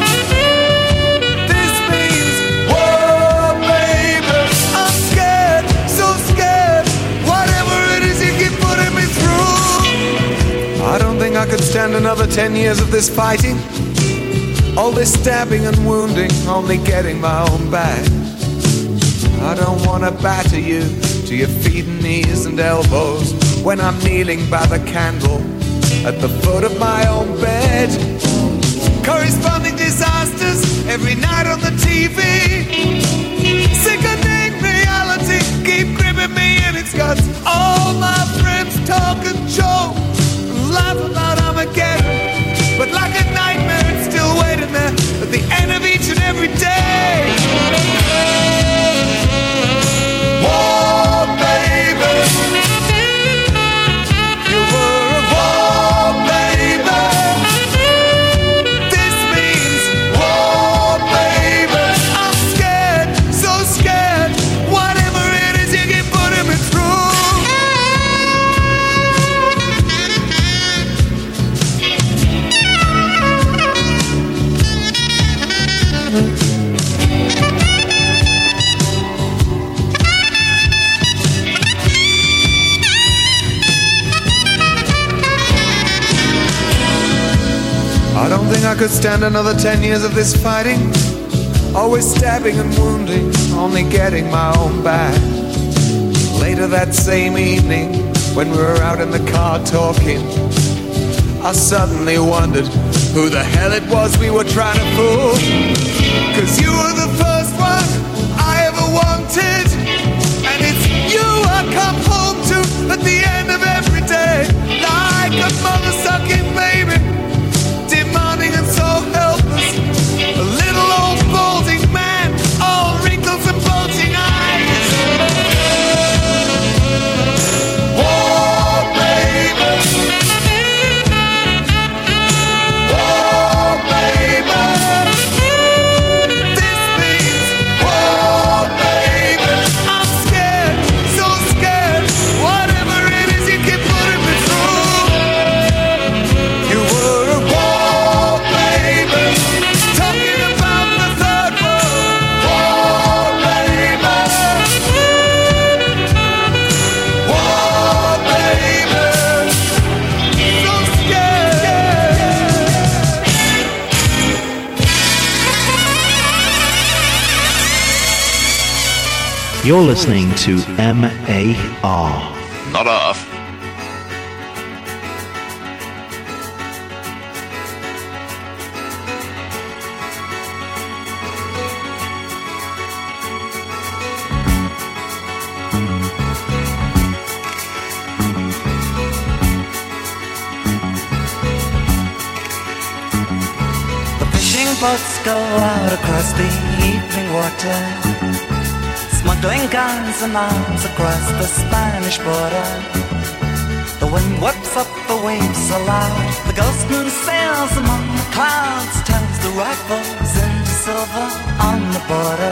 This means whoa, baby. I'm scared, so scared. Whatever it is you keep putting me through. I don't think I could stand another 10 years of this fighting. All this stabbing and wounding, only getting my own back. I don't wanna batter you to your feet and knees and elbows when I'm kneeling by the candle at the foot of my own bed. Corresponding disasters every night on the TV. Sickening reality keep gripping me in its guts. All my friends talk and joke and laugh about Armageddon, but like a nightmare it's still waiting there at the end of each and every day. Whoa, baby, you were a whoa, baby. This means whoa, baby. I'm scared, so scared. Whatever it is you keep putting me through. I don't think I could stand another 10 years of this fighting. always stabbing and wounding, only getting my own back. Later that same evening, when we were out in the car talking, I suddenly wondered who the hell it was we were trying to fool. 'Cause you were the first one I ever wanted, and it's you I come home to at the end of every day, like a mother-sucking baby, demanding and so helpless. A little old balding man, all wrinkles and bulging eyes. Whoa, baby. Whoa, baby. This means, whoa, baby. I'm scared, so scared. Whatever it is you keep putting me through. You were a whoa, baby. Talking about the third world. Whoa, baby. Whoa, baby. So scared. You're listening to MAR. Not off. The fishing boats go out across the evening water, smuggling guns and arms across the Spanish border. The wind whips up the waves aloud, the ghost moon sails among the clouds, turns the rifles into silver on the border.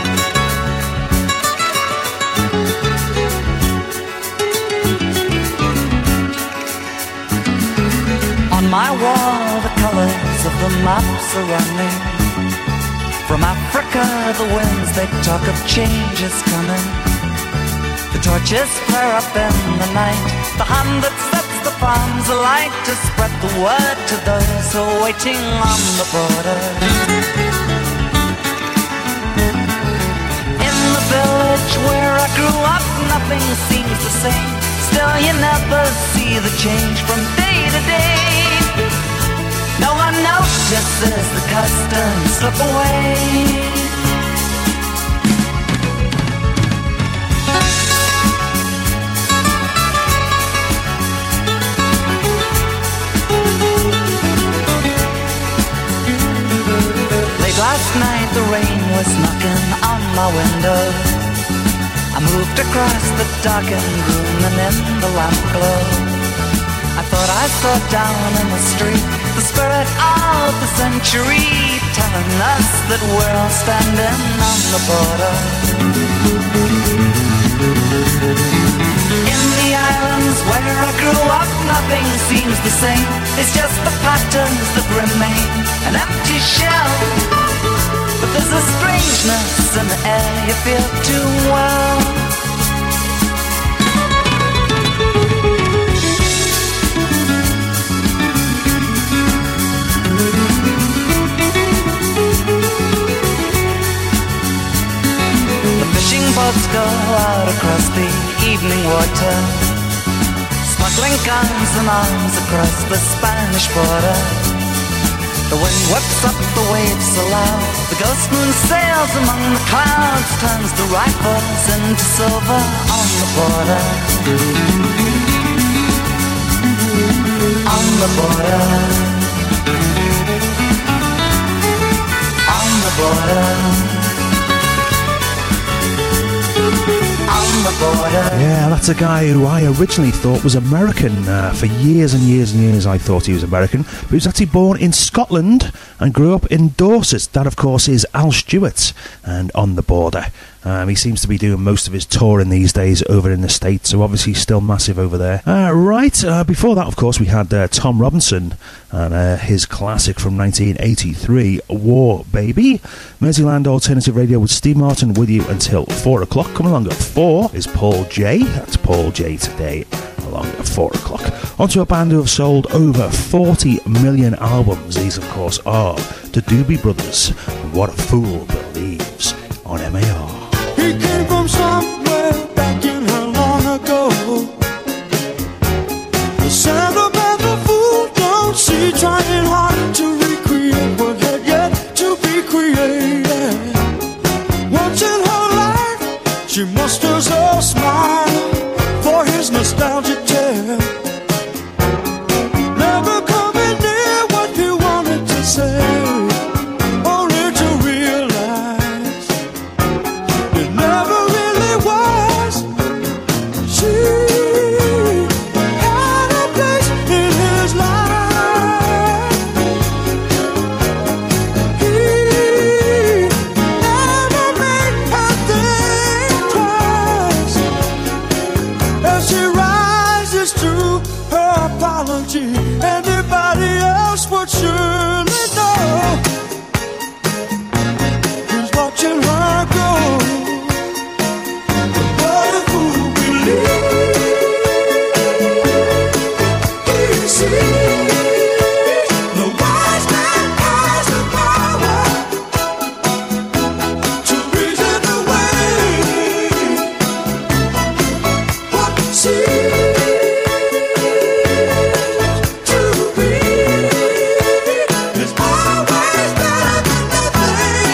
On my wall the colors of the maps are running. From Africa the winds they talk of changes coming. The torches flare up in the night, the hand that sets the farms alight to spread the word to those who are waiting on the border. In the village where I grew up nothing seems the same. Still you never see the change from day to day. No one notices the customs slip away. Late last night the rain was knocking on my window. I moved across the darkened room and in the lamp glow I thought I saw down in the street the spirit of the century, telling us that we're all standing on the border. In the islands where I grew up, nothing seems the same. It's just the patterns that remain, an empty shell. But there's a strangeness in the air you feel too well. Fishing boats go out across the evening water, smuggling guns and arms across the Spanish border. The wind whips up the waves so loud, the ghost moon sails among the clouds, turns the rifles into silver on the border. On the border. On the border. Yeah, that's a guy who I originally thought was American. For years and years and years I thought he was American, but he was actually born in Scotland and grew up in Dorset. That of course is Al Stewart and On the Border. He seems to be doing most of his touring these days over in the States, so obviously still massive over there. Before that of course we had Tom Robinson and his classic from 1983, War Baby. Merseyland Alternative Radio with Steve Martin with you until 4 o'clock. Coming along at 4 is Paul J. That's Paul J today. along at 4 o'clock. Onto a band who have sold over 40 million albums. These, of course, are the Doobie Brothers. What a Fool Believes on MAR. He came from somewhere back in how long ago. The sound of the fool don't see, trying hard to recreate what had yet to be created. Once in her life, she musters a smile for his nostalgic tale. Never coming near what he wanted to say, only to realize it never really was. She had a place in his life. He never made her think twice. As she rises to her apology, anybody else would surely know. He's watching her go. What a fool believes he sees. The wise man has the power to reason away what seems to be is always better than nothing,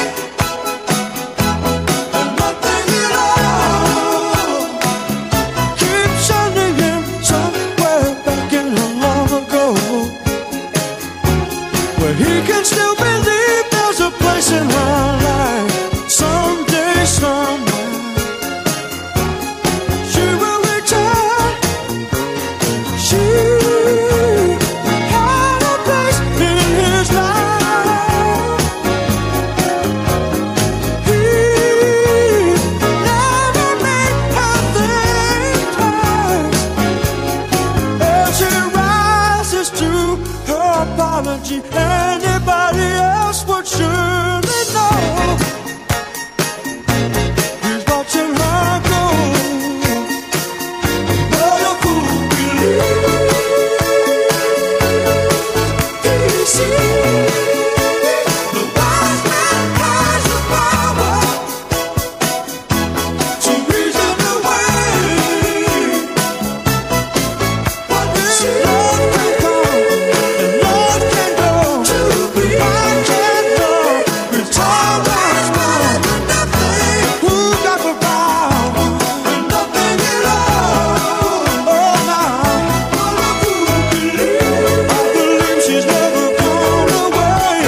and nothing at all. Keep sending him somewhere back in long ago, where he can still believe there's a place in her life. Someday, somewhere, she will return. She had a place in his life. He never made her think twice. As she rises to her apology, anybody else would surely know. He's watching her go. What a fool believes he sees. The wise man has the power to reason away what love can come and love can go. I can't know it's always better than nothing. Who got the power and nothing at all? Oh, now what a fool believes. I believe she's never gone away.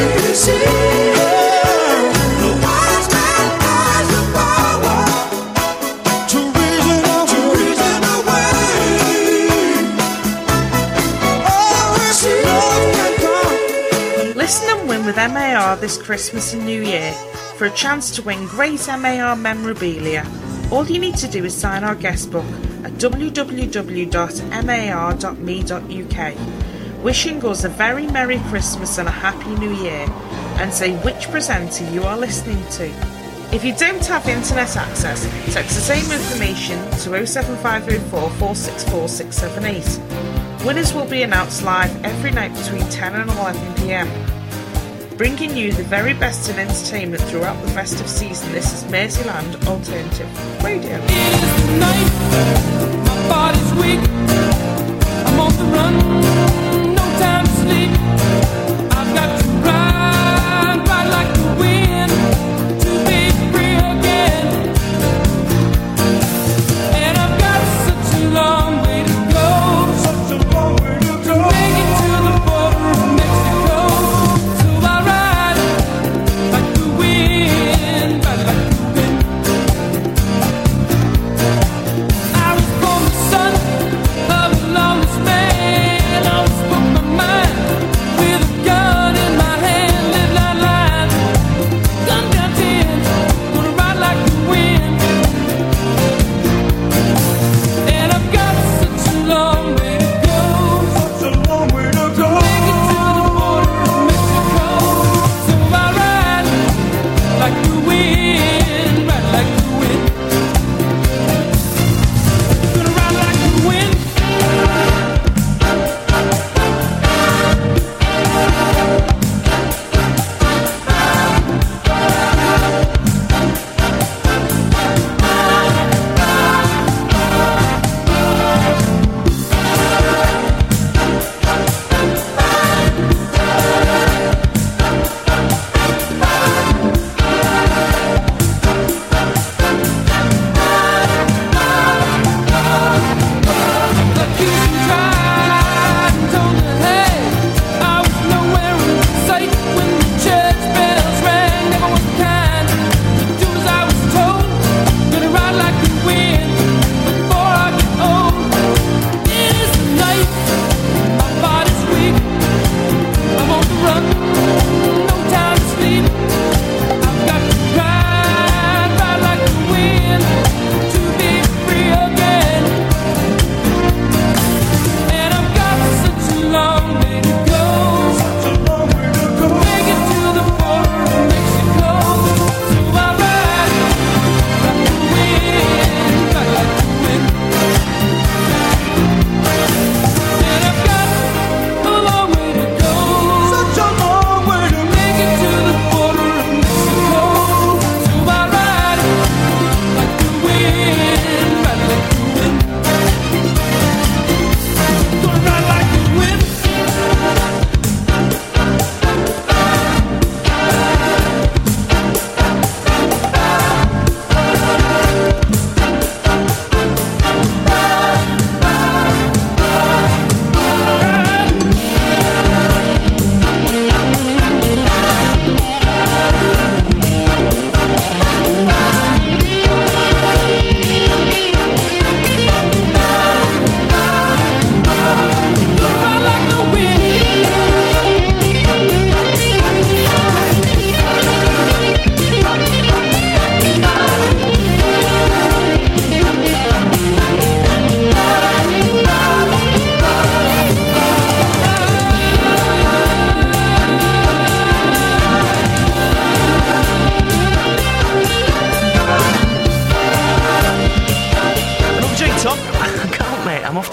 The wise man has the power to reason away. Oh, if love can come. Listen and win with MAR this Christmas and New Year for a chance to win great MAR memorabilia. All you need to do is sign our guest book at www.mar.me.uk, wishing us a very Merry Christmas and a Happy New Year, and say which presenter you are listening to. If you don't have internet access, text the same information to 07504 464 678. Winners will be announced live every night between 10 and 11 p.m. Bringing you the very best in entertainment throughout the festive season, this is Merseyland Alternative Radio. My body's weak. I'm on the run. No time to sleep. I've got to ride like the wind to be free again. And I've got such a long way to go. Such a long way to go. To make it to the border of Mexico. So I ride like the wind, ride like the wind. I was born the son of a lawless man.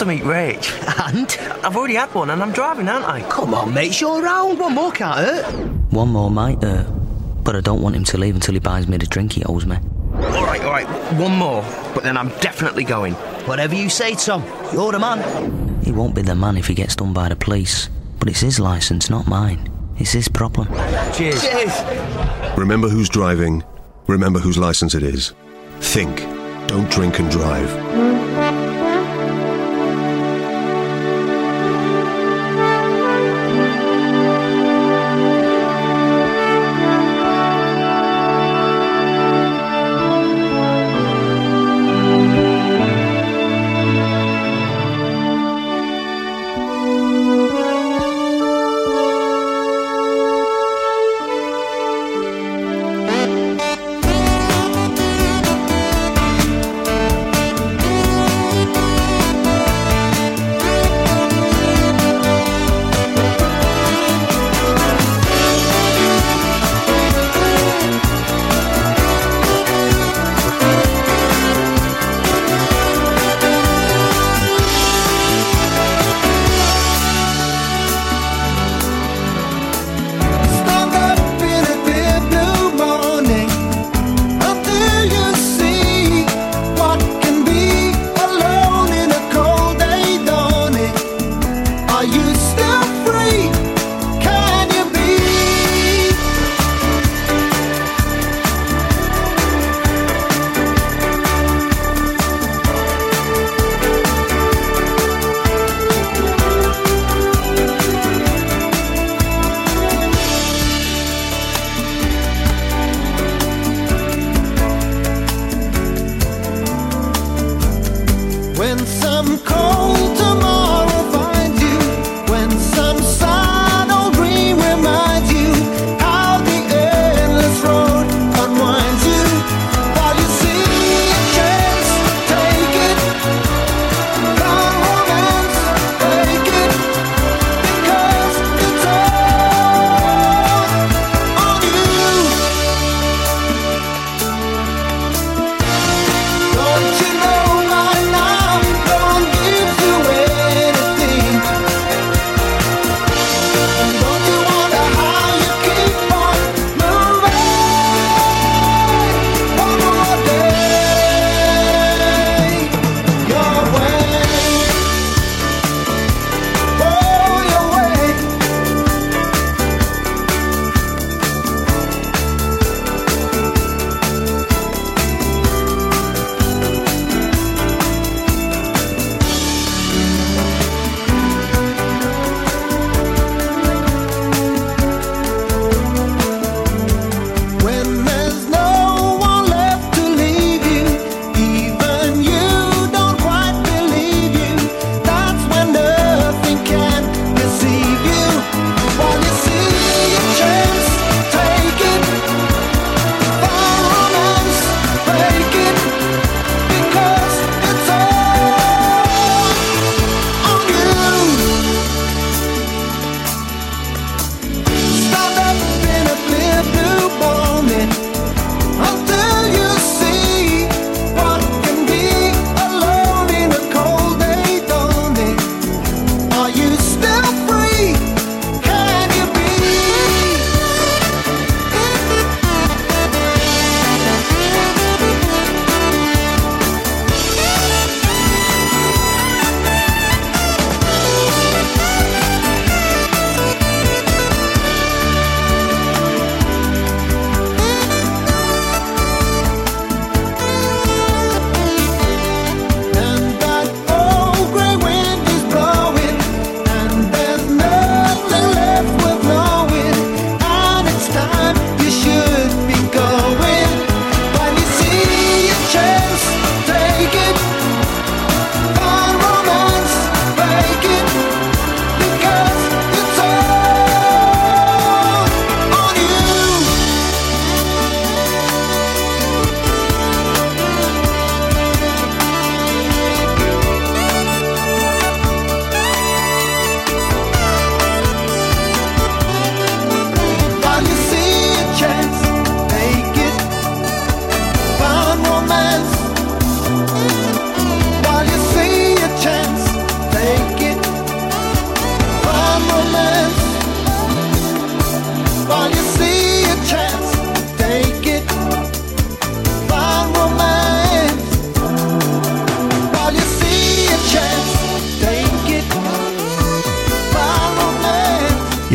meet Rach. And? I've already had one and I'm driving, aren't I? Come on, mate, it's your round. One more can't hurt. One more might hurt, but I don't want him to leave until he buys me the drink he owes me. All right, one more, but then I'm definitely going. Whatever you say, Tom. You're the man. He won't be the man if he gets done by the police, but it's his licence, not mine. It's his problem. Cheers. Remember who's driving. Remember whose licence it is. Think. Don't drink and drive. Don't you know by now, don't give you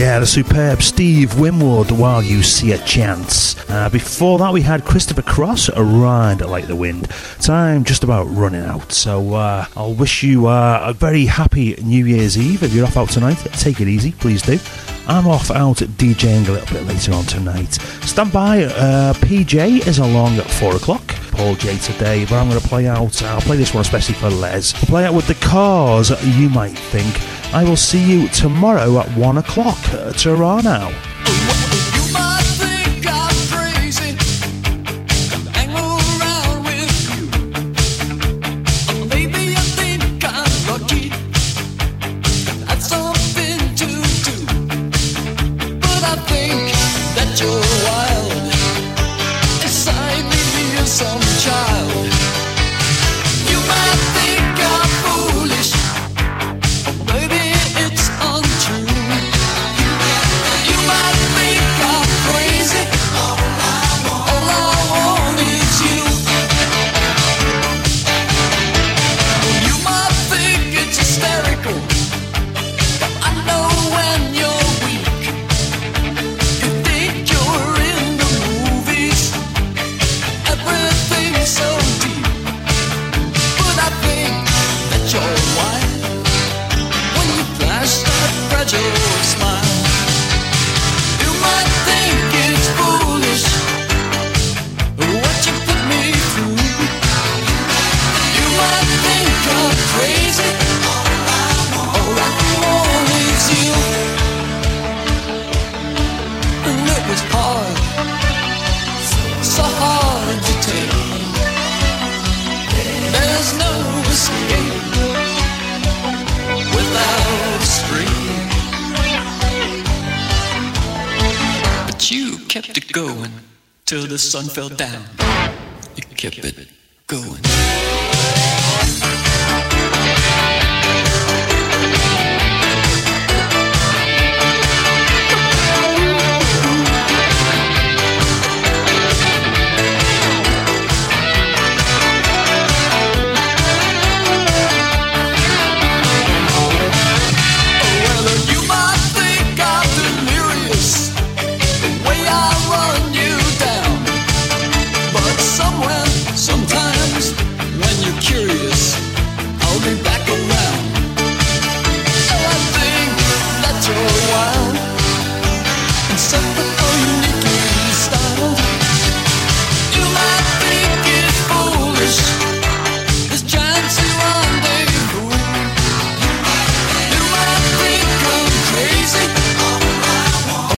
Yeah, the superb Steve Winwood, While You See a Chance. Before that, we had Christopher Cross, A Ride Like the Wind. Time just about running out, so I'll wish you a very happy New Year's Eve. If you're off out tonight, take it easy, please do. I'm off out DJing a little bit later on tonight. Stand by, PJ is along at 4 o'clock. Paul J today, but I'm going to play out, I'll play this one especially for Les. I'll play out with The Cars, You Might Think. I will see you tomorrow at 1 o'clock. Ta-ra now. Kept it going till the sun fell down. You kept it going.